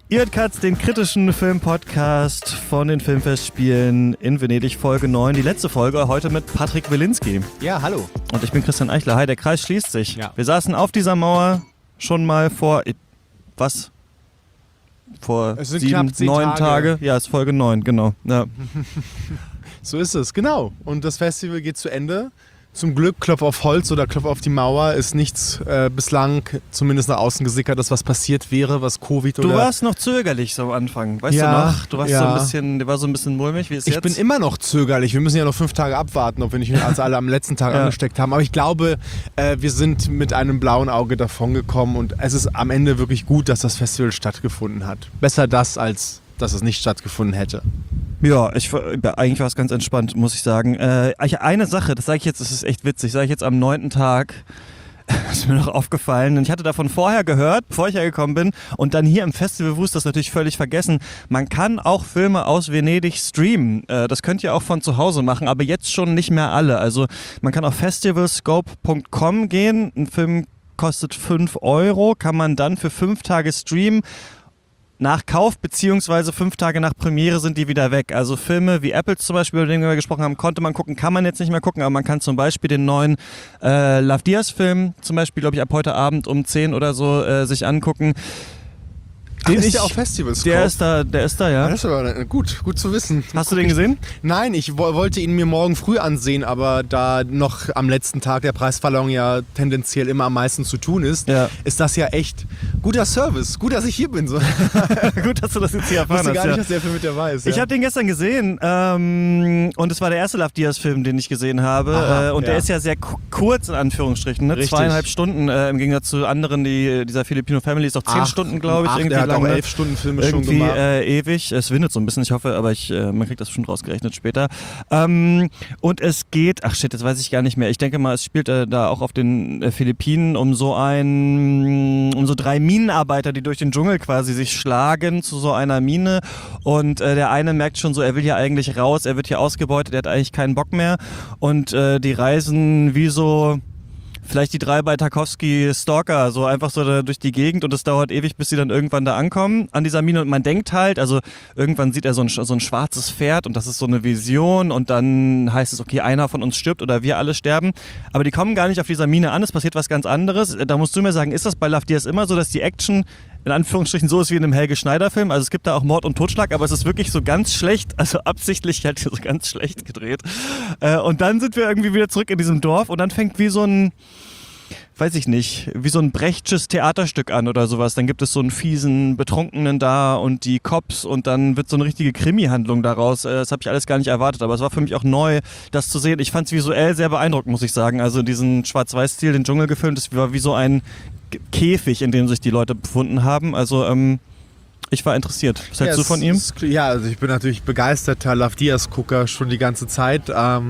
Ihr hört Katz, den kritischen Filmpodcast von den Filmfestspielen in Venedig, Folge 9. Die letzte Folge heute mit Patrick Wilinski. Ja, hallo. Und ich bin Christian Eichler. Hi, der Kreis schließt sich. Ja. Wir saßen auf dieser Mauer schon mal vor, Vor es sind 7, knapp 10 9 Tage. Ja, ist Folge 9, genau. Ja. So ist es, genau. Und das Festival geht zu Ende. Zum Glück, Klopf auf Holz oder Klopf auf die Mauer, ist nichts bislang zumindest nach außen gesickert, dass was passiert wäre, was Covid oder... Du warst noch zögerlich so am Anfang, weißt du noch? Du warst so ein bisschen mulmig, wie ist jetzt? Ich bin immer noch zögerlich. Wir müssen ja noch 5 Tage abwarten, ob wir nicht uns alle am letzten Tag angesteckt haben. Aber ich glaube, wir sind mit einem blauen Auge davongekommen und es ist am Ende wirklich gut, dass das Festival stattgefunden hat. Besser das, als dass es nicht stattgefunden hätte. Ja, eigentlich war es ganz entspannt, muss ich sagen. Eine Sache, das sage ich jetzt, das ist echt witzig, sage ich jetzt am 9. Tag, ist mir noch aufgefallen. Und ich hatte davon vorher gehört, bevor ich hergekommen bin. Und dann hier im Festival wusste das natürlich völlig vergessen. Man kann auch Filme aus Venedig streamen. Das könnt ihr auch von zu Hause machen, aber jetzt schon nicht mehr alle. Also man kann auf festivalscope.com gehen. Ein Film kostet 5 €, kann man dann für 5 Tage streamen. Nach Kauf beziehungsweise 5 Tage nach Premiere sind die wieder weg. Also Filme wie Apples zum Beispiel, über den wir gesprochen haben, konnte man gucken, kann man jetzt nicht mehr gucken, aber man kann zum Beispiel den neuen Love Diaz-Film zum Beispiel, glaube ich, ab heute Abend um 10 oder so sich angucken. Den ist ja auf Festivals. Der ist da, ja. Das ist aber gut zu wissen. Hast du den gesehen? Nein, ich wollte ihn mir morgen früh ansehen, aber da noch am letzten Tag der Preisverleihung ja tendenziell immer am meisten zu tun ist, ist das ja echt guter Service. Gut, dass ich hier bin. So. Gut, dass du das jetzt hier erfahren hast. Ich wusste gar nicht, dass der Film mit dabei ist. Ich habe den gestern gesehen und es war der erste Love Diaz-Film, den ich gesehen habe. Aha, der ist ja sehr kurz, in Anführungsstrichen. Ne? 2,5 Stunden im Gegensatz zu anderen, dieser Filipino Family ist auch 10 Stunden, glaube ich. Der hat auch 11 Stunden Filme schon gemacht. Ewig. Es windet so ein bisschen, ich hoffe, aber man kriegt das schon rausgerechnet später. Und es geht, jetzt weiß ich gar nicht mehr. Ich denke mal, es spielt da auch auf den Philippinen um so 3 Minenarbeiter, die durch den Dschungel quasi sich schlagen zu so einer Mine. Und der eine merkt schon so, er will hier eigentlich raus, er wird hier ausgebeutet, er hat eigentlich keinen Bock mehr. Und die reisen wie so... Vielleicht die 3 bei Tarkovsky Stalker, so einfach so da durch die Gegend und es dauert ewig, bis sie dann irgendwann da ankommen an dieser Mine und man denkt halt, also irgendwann sieht er so ein schwarzes Pferd und das ist so eine Vision und dann heißt es, okay, einer von uns stirbt oder wir alle sterben, aber die kommen gar nicht auf dieser Mine an, es passiert was ganz anderes. Da musst du mir sagen, ist das bei Love Diaz immer so, dass die Action in Anführungsstrichen so ist wie in einem Helge Schneider Film, also es gibt da auch Mord und Totschlag, aber es ist wirklich so ganz schlecht, also absichtlich halt so ganz schlecht gedreht. Und dann sind wir irgendwie wieder zurück in diesem Dorf und dann fängt wie so ein Brechtsches Theaterstück an oder sowas. Dann gibt es so einen fiesen Betrunkenen da und die Cops und dann wird so eine richtige Krimi-Handlung daraus. Das habe ich alles gar nicht erwartet, aber es war für mich auch neu, das zu sehen. Ich fand es visuell sehr beeindruckend, muss ich sagen. Also diesen Schwarz-Weiß-Stil, den Dschungel gefilmt, das war wie so ein Käfig, in dem sich die Leute befunden haben. Also ich war interessiert. Was hältst du von ihm? Also ich bin natürlich begeisterter Love Diaz-Gucker schon die ganze Zeit.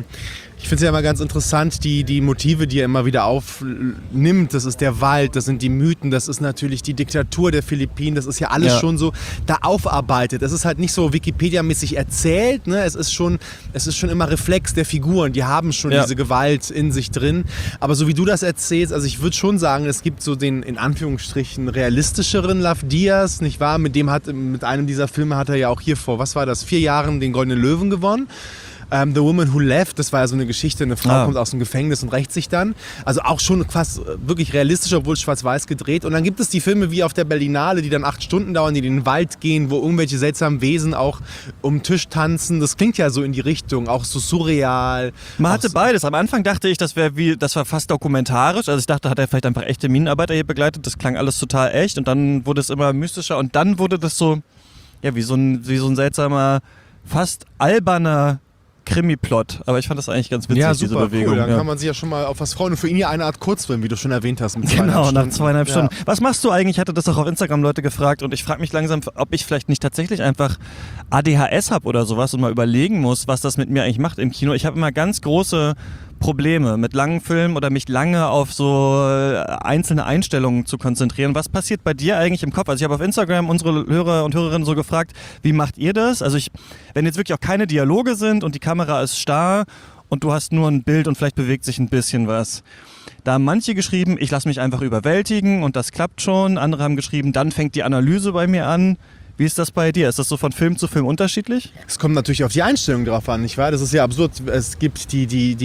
Ich finde es ja immer ganz interessant, die Motive, die er immer wieder aufnimmt. Das ist der Wald, das sind die Mythen, das ist natürlich die Diktatur der Philippinen. Das ist ja alles schon so da aufarbeitet. Es ist halt nicht so Wikipedia-mäßig erzählt. Ne? Es ist schon immer Reflex der Figuren. Die haben schon diese Gewalt in sich drin. Aber so wie du das erzählst, also ich würde schon sagen, es gibt so den in Anführungsstrichen realistischeren Love Diaz, nicht wahr? Mit einem dieser Filme hat er ja auch hier vor, 4 Jahren den Goldenen Löwen gewonnen. The Woman Who Left, das war ja so eine Geschichte, eine Frau kommt aus dem Gefängnis und rächt sich dann. Also auch schon fast wirklich realistisch, obwohl schwarz-weiß gedreht. Und dann gibt es die Filme wie auf der Berlinale, die dann 8 Stunden dauern, die in den Wald gehen, wo irgendwelche seltsamen Wesen auch um den Tisch tanzen. Das klingt ja so in die Richtung, auch so surreal. Man hatte beides. Am Anfang dachte ich, das war fast dokumentarisch. Also ich dachte, hat er vielleicht einfach echte Minenarbeiter hier begleitet. Das klang alles total echt. Und dann wurde es immer mystischer. Und dann wurde das so, wie so ein seltsamer, fast alberner Krimi-Plot, aber ich fand das eigentlich ganz witzig, diese Bewegung. Cool. Dann kann man sich ja schon mal auf was freuen. Und für ihn ja eine Art Kurzfilm, wie du schon erwähnt hast. Mit genau, nach 2,5 Stunden. Was machst du eigentlich? Ich hatte das auch auf Instagram Leute gefragt und ich frage mich langsam, ob ich vielleicht nicht tatsächlich einfach ADHS habe oder sowas und mal überlegen muss, was das mit mir eigentlich macht im Kino. Ich habe immer ganz große Probleme mit langen Filmen oder mich lange auf so einzelne Einstellungen zu konzentrieren. Was passiert bei dir eigentlich im Kopf? Also ich habe auf Instagram unsere Hörer und Hörerinnen so gefragt, wie macht ihr das? Also wenn jetzt wirklich auch keine Dialoge sind und die Kamera ist starr und du hast nur ein Bild und vielleicht bewegt sich ein bisschen was. Da haben manche geschrieben, ich lasse mich einfach überwältigen und das klappt schon. Andere haben geschrieben, dann fängt die Analyse bei mir an. Wie ist das bei dir? Ist das so von Film zu Film unterschiedlich? Es kommt natürlich auf die Einstellung drauf an, nicht wahr? Das ist ja absurd. Es gibt die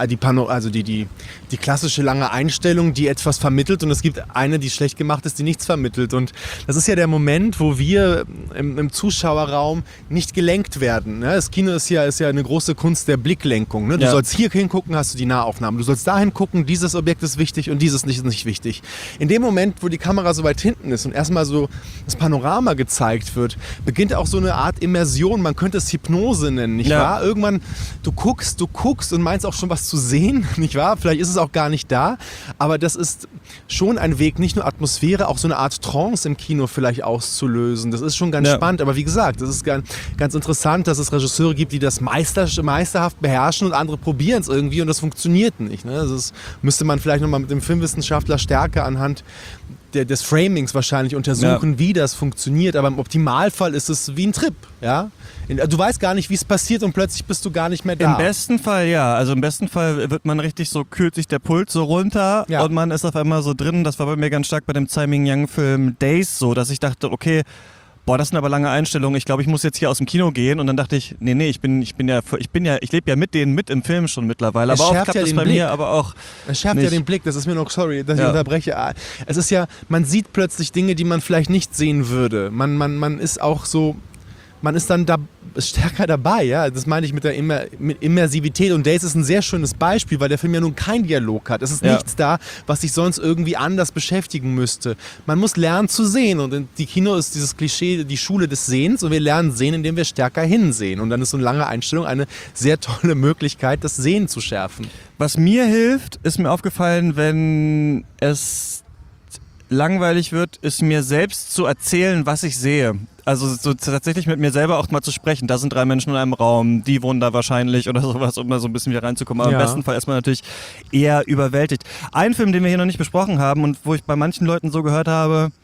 klassische lange Einstellung, die etwas vermittelt, und es gibt eine, die schlecht gemacht ist, die nichts vermittelt. Und das ist ja der Moment, wo wir im Zuschauerraum nicht gelenkt werden. Ne? Das Kino ist ja eine große Kunst der Blicklenkung. Ne? Du sollst hier hingucken, hast du die Nahaufnahmen. Du sollst dahin gucken, dieses Objekt ist wichtig und dieses ist nicht wichtig. In dem Moment, wo die Kamera so weit hinten ist und erstmal so das Panorama gezeigt wird, beginnt auch so eine Art Immersion. Man könnte es Hypnose nennen, nicht wahr? Irgendwann, du guckst und meinst auch schon was zu sehen, nicht wahr? Vielleicht ist es auch gar nicht da, aber das ist schon ein Weg, nicht nur Atmosphäre, auch so eine Art Trance im Kino vielleicht auszulösen. Das ist schon ganz spannend, aber wie gesagt, das ist ganz interessant, dass es Regisseure gibt, die das meisterhaft beherrschen und andere probieren es irgendwie und das funktioniert nicht. Ne? Das müsste man vielleicht nochmal mit dem Filmwissenschaftler stärker anhand des Framings wahrscheinlich untersuchen, wie das funktioniert. Aber im Optimalfall ist es wie ein Trip. Ja? Du weißt gar nicht, wie es passiert und plötzlich bist du gar nicht mehr da. Im besten Fall ja. Also im besten Fall wird man richtig so, kühlt sich der Puls so runter und man ist auf einmal so drin. Das war bei mir ganz stark bei dem Tsai Ming-Yang-Film Days so, dass ich dachte, okay, boah, das sind aber lange Einstellungen. Ich glaube, ich muss jetzt hier aus dem Kino gehen. Und dann dachte ich, nee, ich lebe ja mit denen mit im Film schon mittlerweile. Aber oft klappt das bei mir, aber auch es schärft nicht. Ja den Blick. Das ist mir noch, sorry, dass ich unterbreche. Es ist ja, man sieht plötzlich Dinge, die man vielleicht nicht sehen würde. Man ist auch so, man ist dann da stärker dabei, ja. Das meine ich mit Immersivität. Und Days ist ein sehr schönes Beispiel, weil der Film ja nun keinen Dialog hat. Es ist nichts da, was sich sonst irgendwie anders beschäftigen müsste. Man muss lernen zu sehen. Und die Kino ist dieses Klischee, die Schule des Sehens. Und wir lernen sehen, indem wir stärker hinsehen. Und dann ist so eine lange Einstellung eine sehr tolle Möglichkeit, das Sehen zu schärfen. Was mir hilft, ist mir aufgefallen, wenn es langweilig wird, ist mir selbst zu erzählen, was ich sehe. Also so tatsächlich mit mir selber auch mal zu sprechen. Da sind 3 Menschen in einem Raum, die wohnen da wahrscheinlich oder sowas, um mal so ein bisschen wieder reinzukommen. Aber im besten Fall ist man natürlich eher überwältigt. Ein Film, den wir hier noch nicht besprochen haben und wo ich bei manchen Leuten so gehört habe,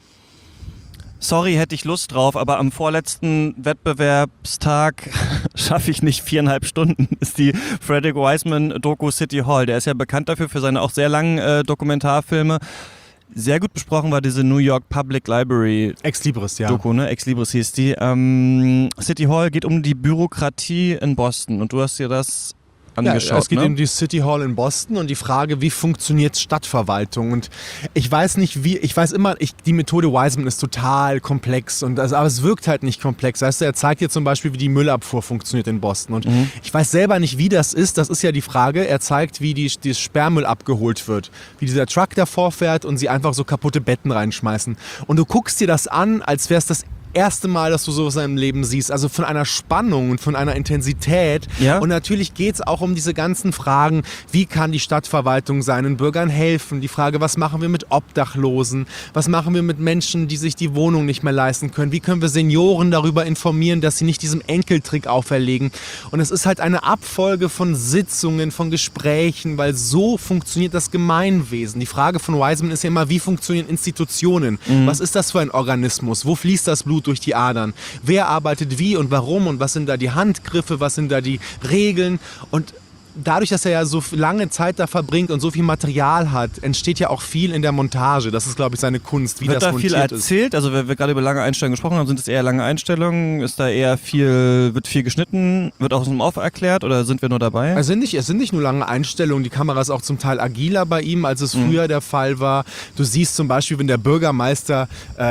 sorry, hätte ich Lust drauf, aber am vorletzten Wettbewerbstag schaffe ich nicht 4,5 Stunden, ist die Frederick Wiseman-Doku City Hall. Der ist ja bekannt dafür, für seine auch sehr langen Dokumentarfilme. Sehr gut besprochen war diese New York Public Library Ex Libris, Doku, ne? Ex Libris hieß die. City Hall geht um die Bürokratie in Boston und du hast dir das angeschaut. Ja, es geht um die City Hall in Boston und die Frage, wie funktioniert Stadtverwaltung? Und ich weiß nicht, die Methode Wiseman ist total komplex, aber es wirkt halt nicht komplex. Weißt du, er zeigt dir zum Beispiel, wie die Müllabfuhr funktioniert in Boston. Und ich weiß selber nicht, wie das ist. Das ist ja die Frage. Er zeigt, wie die Sperrmüll abgeholt wird. Wie dieser Truck davor fährt und sie einfach so kaputte Betten reinschmeißen. Und du guckst dir das an, als wäre es das erste Mal, dass du sowas in deinem Leben siehst. Also von einer Spannung und von einer Intensität. Ja. Und natürlich geht es auch um diese ganzen Fragen, wie kann die Stadtverwaltung seinen Bürgern helfen? Die Frage, was machen wir mit Obdachlosen? Was machen wir mit Menschen, die sich die Wohnung nicht mehr leisten können? Wie können wir Senioren darüber informieren, dass sie nicht diesem Enkeltrick auferlegen? Und es ist halt eine Abfolge von Sitzungen, von Gesprächen, weil so funktioniert das Gemeinwesen. Die Frage von Wiseman ist ja immer, wie funktionieren Institutionen? Was ist das für ein Organismus? Wo fließt das Blut durch die Adern? Wer arbeitet wie und warum und was sind da die Handgriffe, was sind da die Regeln? Und dadurch, dass er ja so lange Zeit da verbringt und so viel Material hat, entsteht ja auch viel in der Montage. Das ist, glaube ich, seine Kunst, wie wird das da montiert viel erzählt? Also, wenn wir gerade über lange Einstellungen gesprochen haben, sind es eher lange Einstellungen? Ist da eher wird viel geschnitten? Wird auch aus dem Off erklärt oder sind wir nur dabei? Es sind nicht nur lange Einstellungen. Die Kamera ist auch zum Teil agiler bei ihm, als es früher der Fall war. Du siehst zum Beispiel, wenn der Bürgermeister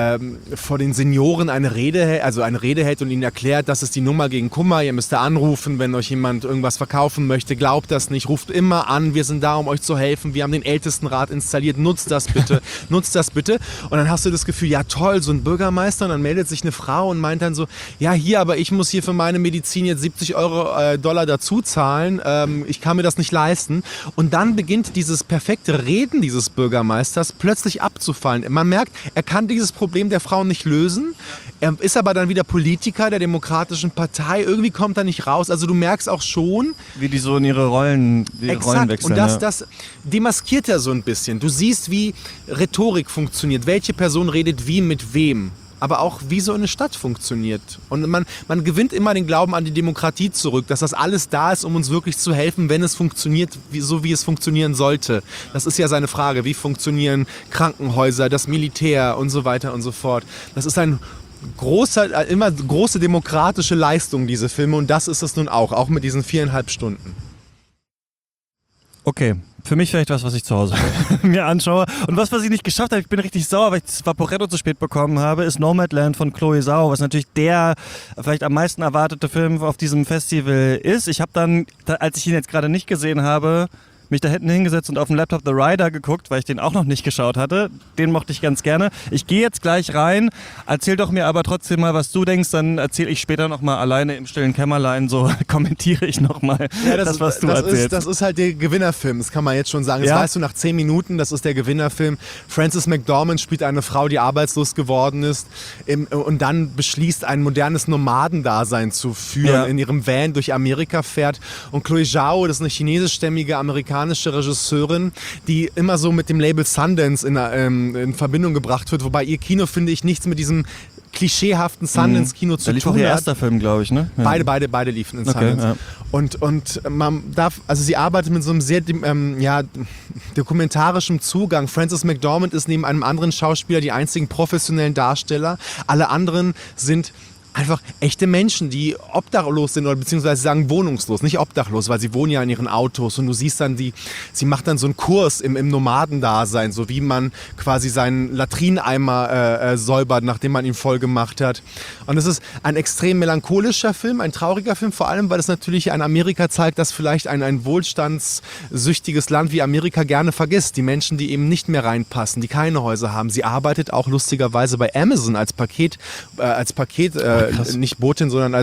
vor den Senioren eine Rede hält und ihnen erklärt, das ist die Nummer gegen Kummer, ihr müsst da anrufen, wenn euch jemand irgendwas verkaufen möchte, glaubt das nicht, ruft immer an, wir sind da, um euch zu helfen, wir haben den Ältestenrat installiert, nutzt das bitte, nutzt das bitte. Und dann hast du das Gefühl, ja toll, so ein Bürgermeister, und dann meldet sich eine Frau und meint dann so, ja hier, aber ich muss hier für meine Medizin jetzt $70 dazu zahlen, ich kann mir das nicht leisten. Und dann beginnt dieses perfekte Reden dieses Bürgermeisters plötzlich abzufallen. Man merkt, er kann dieses Problem der Frauen nicht lösen, er ist aber dann wieder Politiker der Demokratischen Partei, irgendwie kommt er nicht raus, also du merkst auch schon, wie die so in ihre Rollen wechseln. Und das demaskiert er so ein bisschen. Du siehst, wie Rhetorik funktioniert, welche Person redet wie mit wem, aber auch wie so eine Stadt funktioniert. Und man gewinnt immer den Glauben an die Demokratie zurück, dass das alles da ist, um uns wirklich zu helfen, wenn es funktioniert, so wie es funktionieren sollte. Das ist ja seine Frage, wie funktionieren Krankenhäuser, das Militär und so weiter und so fort. Das ist ein immer große demokratische Leistung, diese Filme, und das ist es nun auch mit diesen 4,5 Stunden. Okay, für mich vielleicht was ich zu Hause mir anschaue. Und was ich nicht geschafft habe, ich bin richtig sauer, weil ich das Vaporetto zu spät bekommen habe, ist Nomadland von Chloe Zhao, was natürlich der vielleicht am meisten erwartete Film auf diesem Festival ist. Ich habe dann, als ich ihn jetzt gerade nicht gesehen habe, mich da hinten hingesetzt und auf dem Laptop The Rider geguckt, weil ich den auch noch nicht geschaut hatte. Den mochte ich ganz gerne. Ich gehe jetzt gleich rein, erzähl doch mir aber trotzdem mal, was du denkst, dann erzähle ich später nochmal alleine im stillen Kämmerlein, so kommentiere ich nochmal was du erzählst. Das ist halt der Gewinnerfilm, das kann man jetzt schon sagen. Das weißt du nach 10 Minuten, das ist der Gewinnerfilm. Frances McDormand spielt eine Frau, die arbeitslos geworden ist und dann beschließt, ein modernes Nomadendasein zu führen, in ihrem Van durch Amerika fährt. Und Chloe Zhao, das ist eine chinesischstämmige amerikanische Regisseurin, die immer so mit dem Label Sundance in Verbindung gebracht wird, wobei ihr Kino, finde ich, nichts mit diesem klischeehaften Sundance-Kino zu tun hat. Da lief auch ihr erster Film, glaube ich, ne? Ja. Beide liefen in Sundance. Ja. Und man darf, also sie arbeitet mit so einem sehr dokumentarischem Zugang. Frances McDormand ist neben einem anderen Schauspieler die einzigen professionellen Darsteller. Alle anderen sind einfach echte Menschen, die obdachlos sind oder beziehungsweise sagen wohnungslos, nicht obdachlos, weil sie wohnen ja in ihren Autos und du siehst dann, sie macht dann so einen Kurs im Nomadendasein, so wie man quasi seinen Latrineimer säubert, nachdem man ihn voll gemacht hat. Und es ist ein extrem melancholischer Film, ein trauriger Film, vor allem, weil es natürlich ein Amerika zeigt, das vielleicht ein wohlstandssüchtiges Land wie Amerika gerne vergisst. Die Menschen, die eben nicht mehr reinpassen, die keine Häuser haben. Sie arbeitet auch lustigerweise bei Amazon als Paket nicht Botin, sondern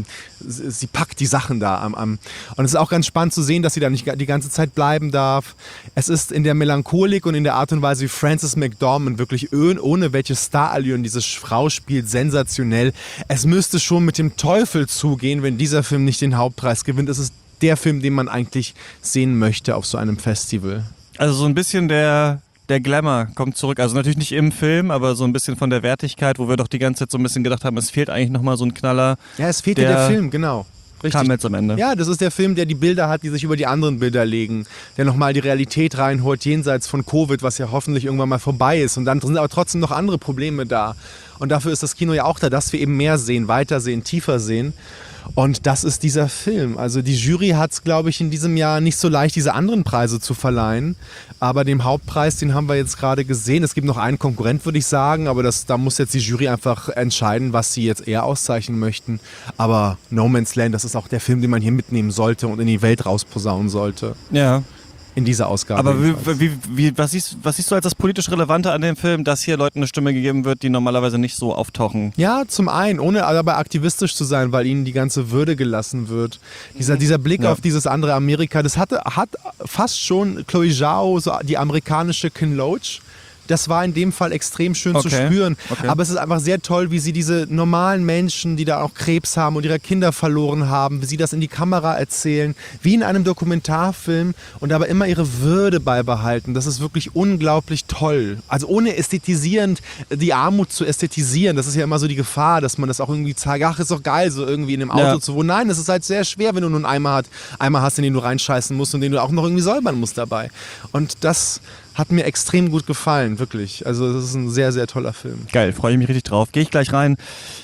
sie packt die Sachen da und es ist auch ganz spannend zu sehen, dass sie da nicht die ganze Zeit bleiben darf. Es ist in der Melancholik und in der Art und Weise, wie Frances McDormand wirklich ohne welche Starallüren diese Frau spielt, sensationell. Es müsste schon mit dem Teufel zugehen, wenn dieser Film nicht den Hauptpreis gewinnt. Es ist der Film, den man eigentlich sehen möchte auf so einem Festival. Also so ein bisschen der Glamour kommt zurück, also natürlich nicht im Film, aber so ein bisschen von der Wertigkeit, wo wir doch die ganze Zeit so ein bisschen gedacht haben, es fehlt eigentlich nochmal so ein Knaller. Ja, es fehlt der Film, genau. Richtig. Kam jetzt am Ende. Ja, das ist der Film, der die Bilder hat, die sich über die anderen Bilder legen, der nochmal die Realität reinholt, jenseits von Covid, was ja hoffentlich irgendwann mal vorbei ist. Und dann sind aber trotzdem noch andere Probleme da. Und dafür ist das Kino ja auch da, dass wir eben mehr sehen, weiter sehen, tiefer sehen. Und das ist dieser Film. Also die Jury hat es, glaube ich, in diesem Jahr nicht so leicht, diese anderen Preise zu verleihen. Aber den Hauptpreis, den haben wir jetzt gerade gesehen. Es gibt noch einen Konkurrent, würde ich sagen. Aber da muss jetzt die Jury einfach entscheiden, was sie jetzt eher auszeichnen möchten. Aber No Man's Land, das ist auch der Film, den man hier mitnehmen sollte und in die Welt rausposaunen sollte. Ja. In dieser Ausgabe. Aber was siehst du als das politisch Relevante an dem Film, dass hier Leuten eine Stimme gegeben wird, die normalerweise nicht so auftauchen? Ja, zum einen, ohne dabei aktivistisch zu sein, weil ihnen die ganze Würde gelassen wird. Dieser Blick auf dieses andere Amerika, das hat fast schon Chloe Zhao, so die amerikanische Ken Loach. Das war in dem Fall extrem schön zu spüren. Okay. Aber es ist einfach sehr toll, wie sie diese normalen Menschen, die da auch Krebs haben und ihre Kinder verloren haben, wie sie das in die Kamera erzählen, wie in einem Dokumentarfilm und aber immer ihre Würde beibehalten. Das ist wirklich unglaublich toll. Also ohne ästhetisierend die Armut zu ästhetisieren. Das ist ja immer so die Gefahr, dass man das auch irgendwie zeigt. Ach, ist doch geil, so irgendwie in einem Auto zu wohnen. Nein, es ist halt sehr schwer, wenn du nur einen Eimer hast, in den du reinscheißen musst und den du auch noch irgendwie säubern musst dabei. Und das hat mir extrem gut gefallen, wirklich. Also das ist ein sehr, sehr toller Film. Geil, freue ich mich richtig drauf. Gehe ich gleich rein.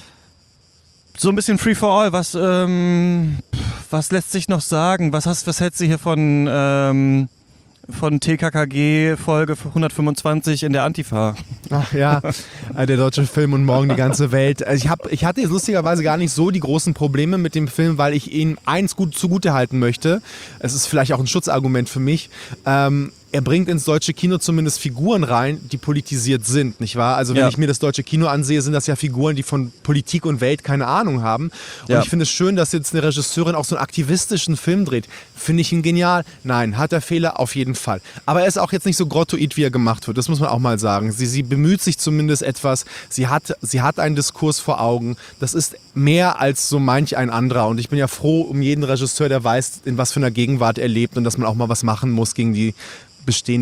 So ein bisschen Free for All, was lässt sich noch sagen? Was hältst du hier von TKKG Folge 125 in der Antifa? Ach ja, der deutsche Film und morgen die ganze Welt. Ich hatte jetzt lustigerweise gar nicht so die großen Probleme mit dem Film, weil ich ihm eins gut zugute halten möchte. Es ist vielleicht auch ein Schutzargument für mich. Er bringt ins deutsche Kino zumindest Figuren rein, die politisiert sind, nicht wahr? Also wenn ich mir das deutsche Kino ansehe, sind das ja Figuren, die von Politik und Welt keine Ahnung haben. Und ich finde es schön, dass jetzt eine Regisseurin auch so einen aktivistischen Film dreht. Finde ich ihn genial? Nein. Hat er Fehler? Auf jeden Fall. Aber er ist auch jetzt nicht so grottoid, wie er gemacht wird. Das muss man auch mal sagen. Sie bemüht sich zumindest etwas. Sie hat einen Diskurs vor Augen. Das ist mehr als so manch ein anderer. Und ich bin ja froh um jeden Regisseur, der weiß, in was für einer Gegenwart er lebt und dass man auch mal was machen muss gegen die bestehenden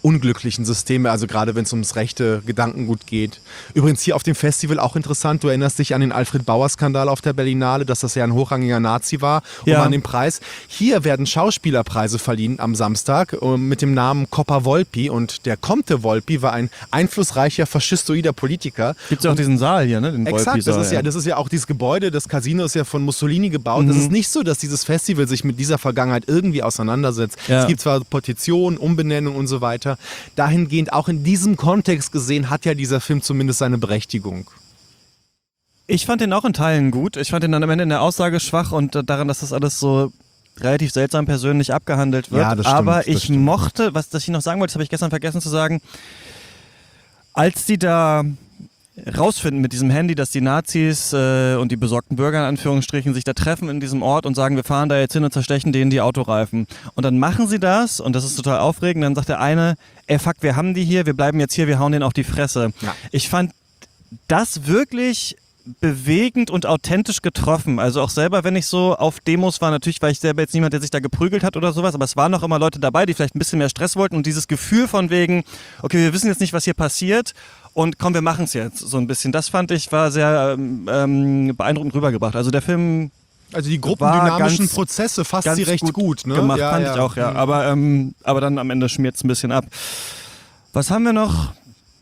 unglücklichen Systeme, also gerade wenn es ums rechte Gedankengut geht. Übrigens hier auf dem Festival auch interessant, du erinnerst dich an den Alfred Bauer-Skandal auf der Berlinale, dass das ja ein hochrangiger Nazi war, an den Preis. Hier werden Schauspielerpreise verliehen am Samstag mit dem Namen Coppa Volpi und der Comte Volpi war ein einflussreicher faschistoider Politiker. Gibt es ja auch diesen Saal hier, ne? Den Exakt, Volpi-Saal, das ist ja auch dieses Gebäude, das Casino ist ja von Mussolini gebaut. Es ist nicht so, dass dieses Festival sich mit dieser Vergangenheit irgendwie auseinandersetzt. Ja. Es gibt zwar Petitionen, Umbenennung und so weiter. Dahingehend, auch in diesem Kontext gesehen, hat ja dieser Film zumindest seine Berechtigung. Ich fand den auch in Teilen gut. Ich fand den dann am Ende in der Aussage schwach und daran, dass das alles so relativ seltsam persönlich abgehandelt wird. Ja, das stimmt, aber das ich stimmt. mochte, was ich noch sagen wollte, das habe ich gestern vergessen zu sagen, als die da rausfinden mit diesem Handy, dass die Nazis und die besorgten Bürger in Anführungsstrichen sich da treffen in diesem Ort und sagen, wir fahren da jetzt hin und zerstechen denen die Autoreifen. Und dann machen sie das und das ist total aufregend. Dann sagt der eine, ey fuck, wir haben die hier, wir bleiben jetzt hier, wir hauen denen auf die Fresse. Ja. Ich fand das wirklich bewegend und authentisch getroffen. Also auch selber, wenn ich so auf Demos war, natürlich war ich selber jetzt niemand, der sich da geprügelt hat oder sowas, aber es waren noch immer Leute dabei, die vielleicht ein bisschen mehr Stress wollten und dieses Gefühl von wegen, okay, wir wissen jetzt nicht, was hier passiert und komm, wir machen es jetzt so ein bisschen. Das fand ich, war sehr beeindruckend rübergebracht. Also der Film Also die gruppendynamischen ganz- Prozesse fasst ganz sie recht gut, ne? gemacht, Ja, fand ja. ich auch, ja. Aber dann am Ende schmiert es ein bisschen ab. Was haben wir noch?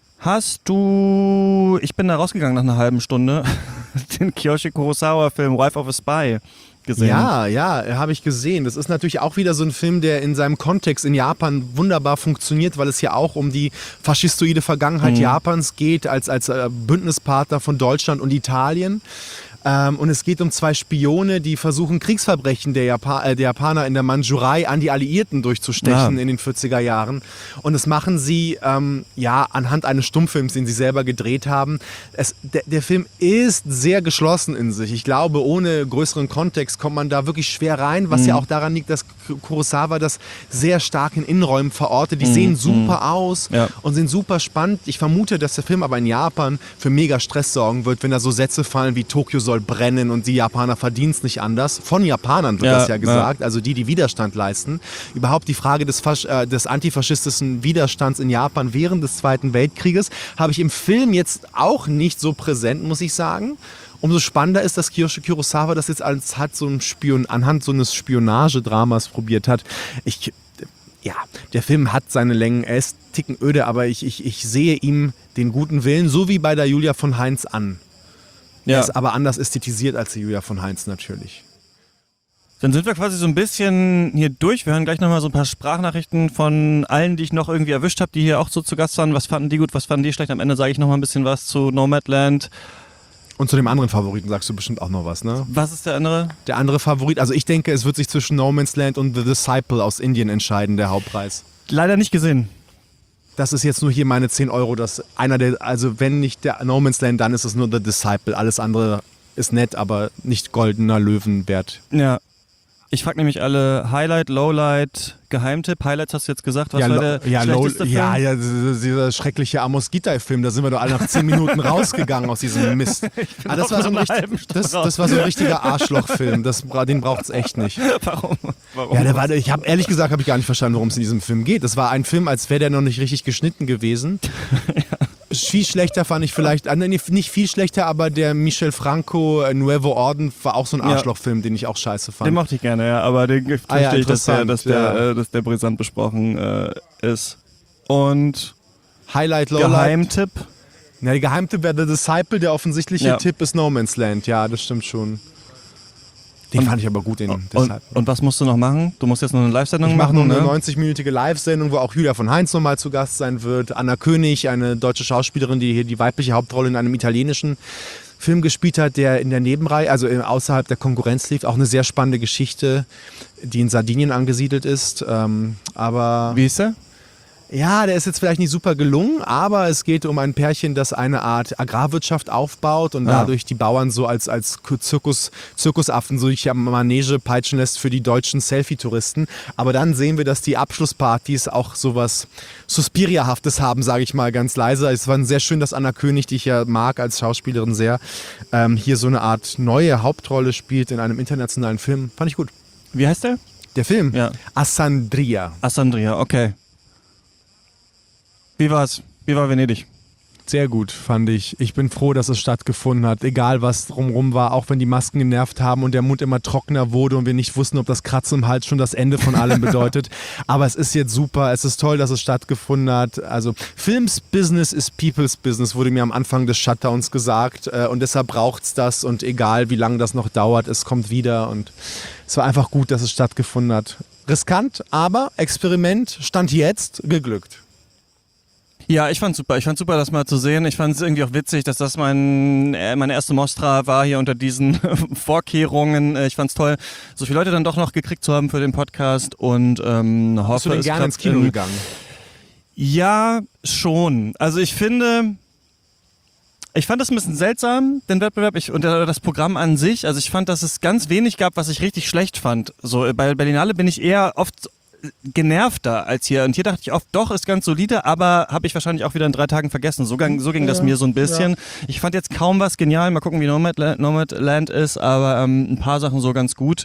Ich bin da rausgegangen nach einer halben Stunde, den Kiyoshi Kurosawa-Film Wife of a Spy gesehen. Ja, habe ich gesehen. Das ist natürlich auch wieder so ein Film, der in seinem Kontext in Japan wunderbar funktioniert, weil es ja auch um die faschistoide Vergangenheit Japans geht, als Bündnispartner von Deutschland und Italien. Und es geht um zwei Spione, die versuchen, Kriegsverbrechen der Japaner in der Mandschurei an die Alliierten durchzustechen in den 40er Jahren. Und das machen sie anhand eines Stummfilms, den sie selber gedreht haben. Der Film ist sehr geschlossen in sich. Ich glaube, ohne größeren Kontext kommt man da wirklich schwer rein, was ja auch daran liegt, dass Kurosawa das sehr stark in Innenräumen verortet. Die sehen super aus und sind super spannend. Ich vermute, dass der Film aber in Japan für mega Stress sorgen wird, wenn da so Sätze fallen wie Tokio soll brennen und die Japaner verdienen es nicht anders. Von Japanern wird das ja gesagt, also die Widerstand leisten. Überhaupt die Frage des antifaschistischen Widerstands in Japan während des Zweiten Weltkrieges habe ich im Film jetzt auch nicht so präsent, muss ich sagen. Umso spannender ist, dass Kiyoshi Kurosawa das jetzt anhand so eines Spionagedramas probiert hat. Der Film hat seine Längen, er ist ticken öde, aber ich sehe ihm den guten Willen, so wie bei der Julia von Heinz an. Ja. Er ist aber anders ästhetisiert als die Julia von Heinz natürlich. Dann sind wir quasi so ein bisschen hier durch. Wir hören gleich nochmal so ein paar Sprachnachrichten von allen, die ich noch irgendwie erwischt habe, die hier auch so zu Gast waren. Was fanden die gut, was fanden die schlecht? Am Ende sage ich nochmal ein bisschen was zu Nomadland. Und zu dem anderen Favoriten sagst du bestimmt auch noch was, ne? Was ist der andere? Der andere Favorit, also ich denke, es wird sich zwischen No Man's Land und The Disciple aus Indien entscheiden, der Hauptpreis. Leider nicht gesehen. Das ist jetzt nur hier meine 10 Euro, also wenn nicht der No Man's Land, dann ist es nur The Disciple. Alles andere ist nett, aber nicht goldener Löwen wert. Ja. Ich frage nämlich alle Highlight, Lowlight, Geheimtipp. Highlights hast du jetzt gesagt. Was war der schlechteste Film? Dieser schreckliche Amos Gitai-Film, da sind wir doch alle nach 10 Minuten rausgegangen aus diesem Mist. Das war so ein richtiger Arschlochfilm, den braucht es echt nicht. Warum? Ja, ich habe ehrlich gesagt gar nicht verstanden, worum es in diesem Film geht. Das war ein Film, als wäre der noch nicht richtig geschnitten gewesen. Viel schlechter fand ich vielleicht, nicht viel schlechter, aber der Michel Franco Nuevo Orden war auch so ein Arschlochfilm, den ich auch scheiße fand. Den mochte ich gerne, ja, aber den verstehe ich, dass der brisant besprochen ist. Und Highlight, Lowlight. Geheimtipp? Ja, der Geheimtipp wäre The Disciple, der offensichtliche Tipp ist No Man's Land. Ja, das stimmt schon. Den fand ich aber gut, Und was musst du noch machen? Du musst jetzt noch eine Live-Sendung machen, Ich mache noch eine 90-minütige Live-Sendung, wo auch Julia von Heinz nochmal zu Gast sein wird. Anna König, eine deutsche Schauspielerin, die hier die weibliche Hauptrolle in einem italienischen Film gespielt hat, der in der Nebenreihe, also außerhalb der Konkurrenz lief. Auch eine sehr spannende Geschichte, die in Sardinien angesiedelt ist. Aber wie ist der? Ja, der ist jetzt vielleicht nicht super gelungen, aber es geht um ein Pärchen, das eine Art Agrarwirtschaft aufbaut und dadurch die Bauern so als Zirkusaffen so durch die Manege peitschen lässt für die deutschen Selfie-Touristen. Aber dann sehen wir, dass die Abschlusspartys auch sowas Suspiria-haftes haben, sage ich mal ganz leise. Es war sehr schön, dass Anna König, die ich ja mag als Schauspielerin sehr, hier so eine Art neue Hauptrolle spielt in einem internationalen Film. Fand ich gut. Wie heißt der? Der Film? Ja. Assandria. Assandria, okay. Wie war's? Wie war Venedig? Sehr gut, fand ich. Ich bin froh, dass es stattgefunden hat. Egal, was drumherum war, auch wenn die Masken genervt haben und der Mund immer trockener wurde und wir nicht wussten, ob das Kratzen im Hals schon das Ende von allem bedeutet. Aber es ist jetzt super. Es ist toll, dass es stattgefunden hat. Also Films Business ist People's Business, wurde mir am Anfang des Shutdowns gesagt. Und deshalb braucht's das. Und egal, wie lange das noch dauert, es kommt wieder. Und es war einfach gut, dass es stattgefunden hat. Riskant, aber Experiment stand jetzt geglückt. Ja, ich fand's super. Ich fand's super, das mal zu sehen. Ich fand's irgendwie auch witzig, dass das meine erste Mostra war hier unter diesen Vorkehrungen. Ich fand's toll, so viele Leute dann doch noch gekriegt zu haben für den Podcast und hoffe, Bist du denn gerne ins Kino gegangen? Ja, schon. Also ich fand das ein bisschen seltsam, den Wettbewerb und das Programm an sich. Also ich fand, dass es ganz wenig gab, was ich richtig schlecht fand. So bei Berlinale bin ich eher oft genervter als hier. Und hier dachte ich oft, doch, ist ganz solide, aber habe ich wahrscheinlich auch wieder in 3 Tagen vergessen. So ging das mir so ein bisschen. Ja. Ich fand jetzt kaum was genial. Mal gucken, wie Nomadland ist, aber ein paar Sachen so ganz gut.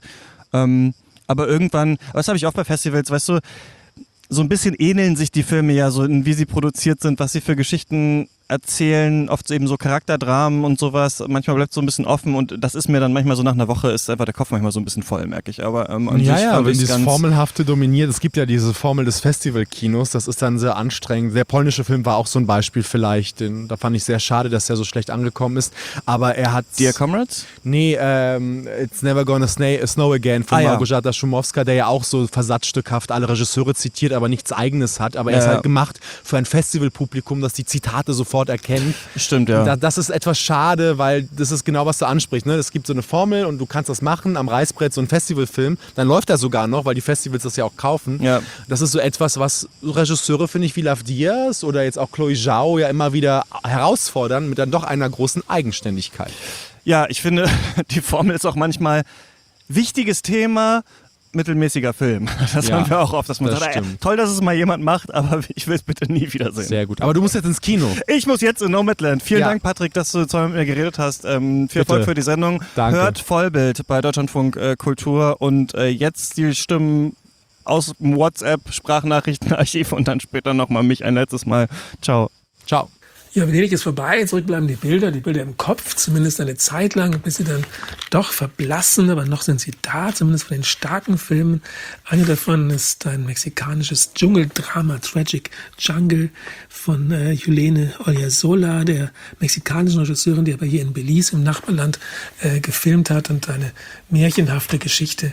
Aber irgendwann, was habe ich auch bei Festivals, weißt du, so ein bisschen ähneln sich die Filme ja so, wie sie produziert sind, was sie für Geschichten erzählen, oft eben so Charakterdramen und sowas. Manchmal bleibt es so ein bisschen offen und das ist mir dann manchmal so nach einer Woche ist einfach der Kopf manchmal so ein bisschen voll, merke ich. Aber wenn dieses Formelhafte dominiert, es gibt ja diese Formel des Festivalkinos, das ist dann sehr anstrengend. Der polnische Film war auch so ein Beispiel vielleicht. Da fand ich sehr schade, dass der so schlecht angekommen ist. Aber er hat... Dear Comrades? Nee, It's Never Gonna Snow Again von Małgorzata Szumowska, der ja auch so versatzstückhaft alle Regisseure zitiert, aber nichts Eigenes hat. Aber er ist halt gemacht für ein Festivalpublikum, das die Zitate sofort erkennt. Stimmt, ja. Das ist etwas schade, weil das ist genau, was du ansprichst. Ne? Es gibt so eine Formel und du kannst das machen am Reißbrett, so ein Festivalfilm. Dann läuft er sogar noch, weil die Festivals das ja auch kaufen. Ja. Das ist so etwas, was Regisseure, finde ich, wie Love Diaz oder jetzt auch Chloe Zhao ja immer wieder herausfordern mit dann doch einer großen Eigenständigkeit. Ja, ich finde, die Formel ist auch manchmal wichtiges Thema, mittelmäßiger Film. Das haben wir auch oft, dass man sagt, toll, dass es mal jemand macht, aber ich will es bitte nie wiedersehen. Sehr gut. Aber du musst jetzt ins Kino. Ich muss jetzt in Nomadland. Vielen Dank, Patrick, dass du mit mir geredet hast. Viel Erfolg für die Sendung. Danke. Hört Vollbild bei Deutschlandfunk Kultur und jetzt die Stimmen aus dem WhatsApp-Sprachnachrichtenarchiv und dann später nochmal mich ein letztes Mal. Ciao. Ciao. Ja, Venedig ist vorbei, zurück bleiben die Bilder im Kopf, zumindest eine Zeit lang, bis sie dann doch verblassen, aber noch sind sie da, zumindest von den starken Filmen. Eine davon ist ein mexikanisches Dschungeldrama, Tragic Jungle von Yulene Olyasola, der mexikanischen Regisseurin, die aber hier in Belize im Nachbarland gefilmt hat und eine märchenhafte Geschichte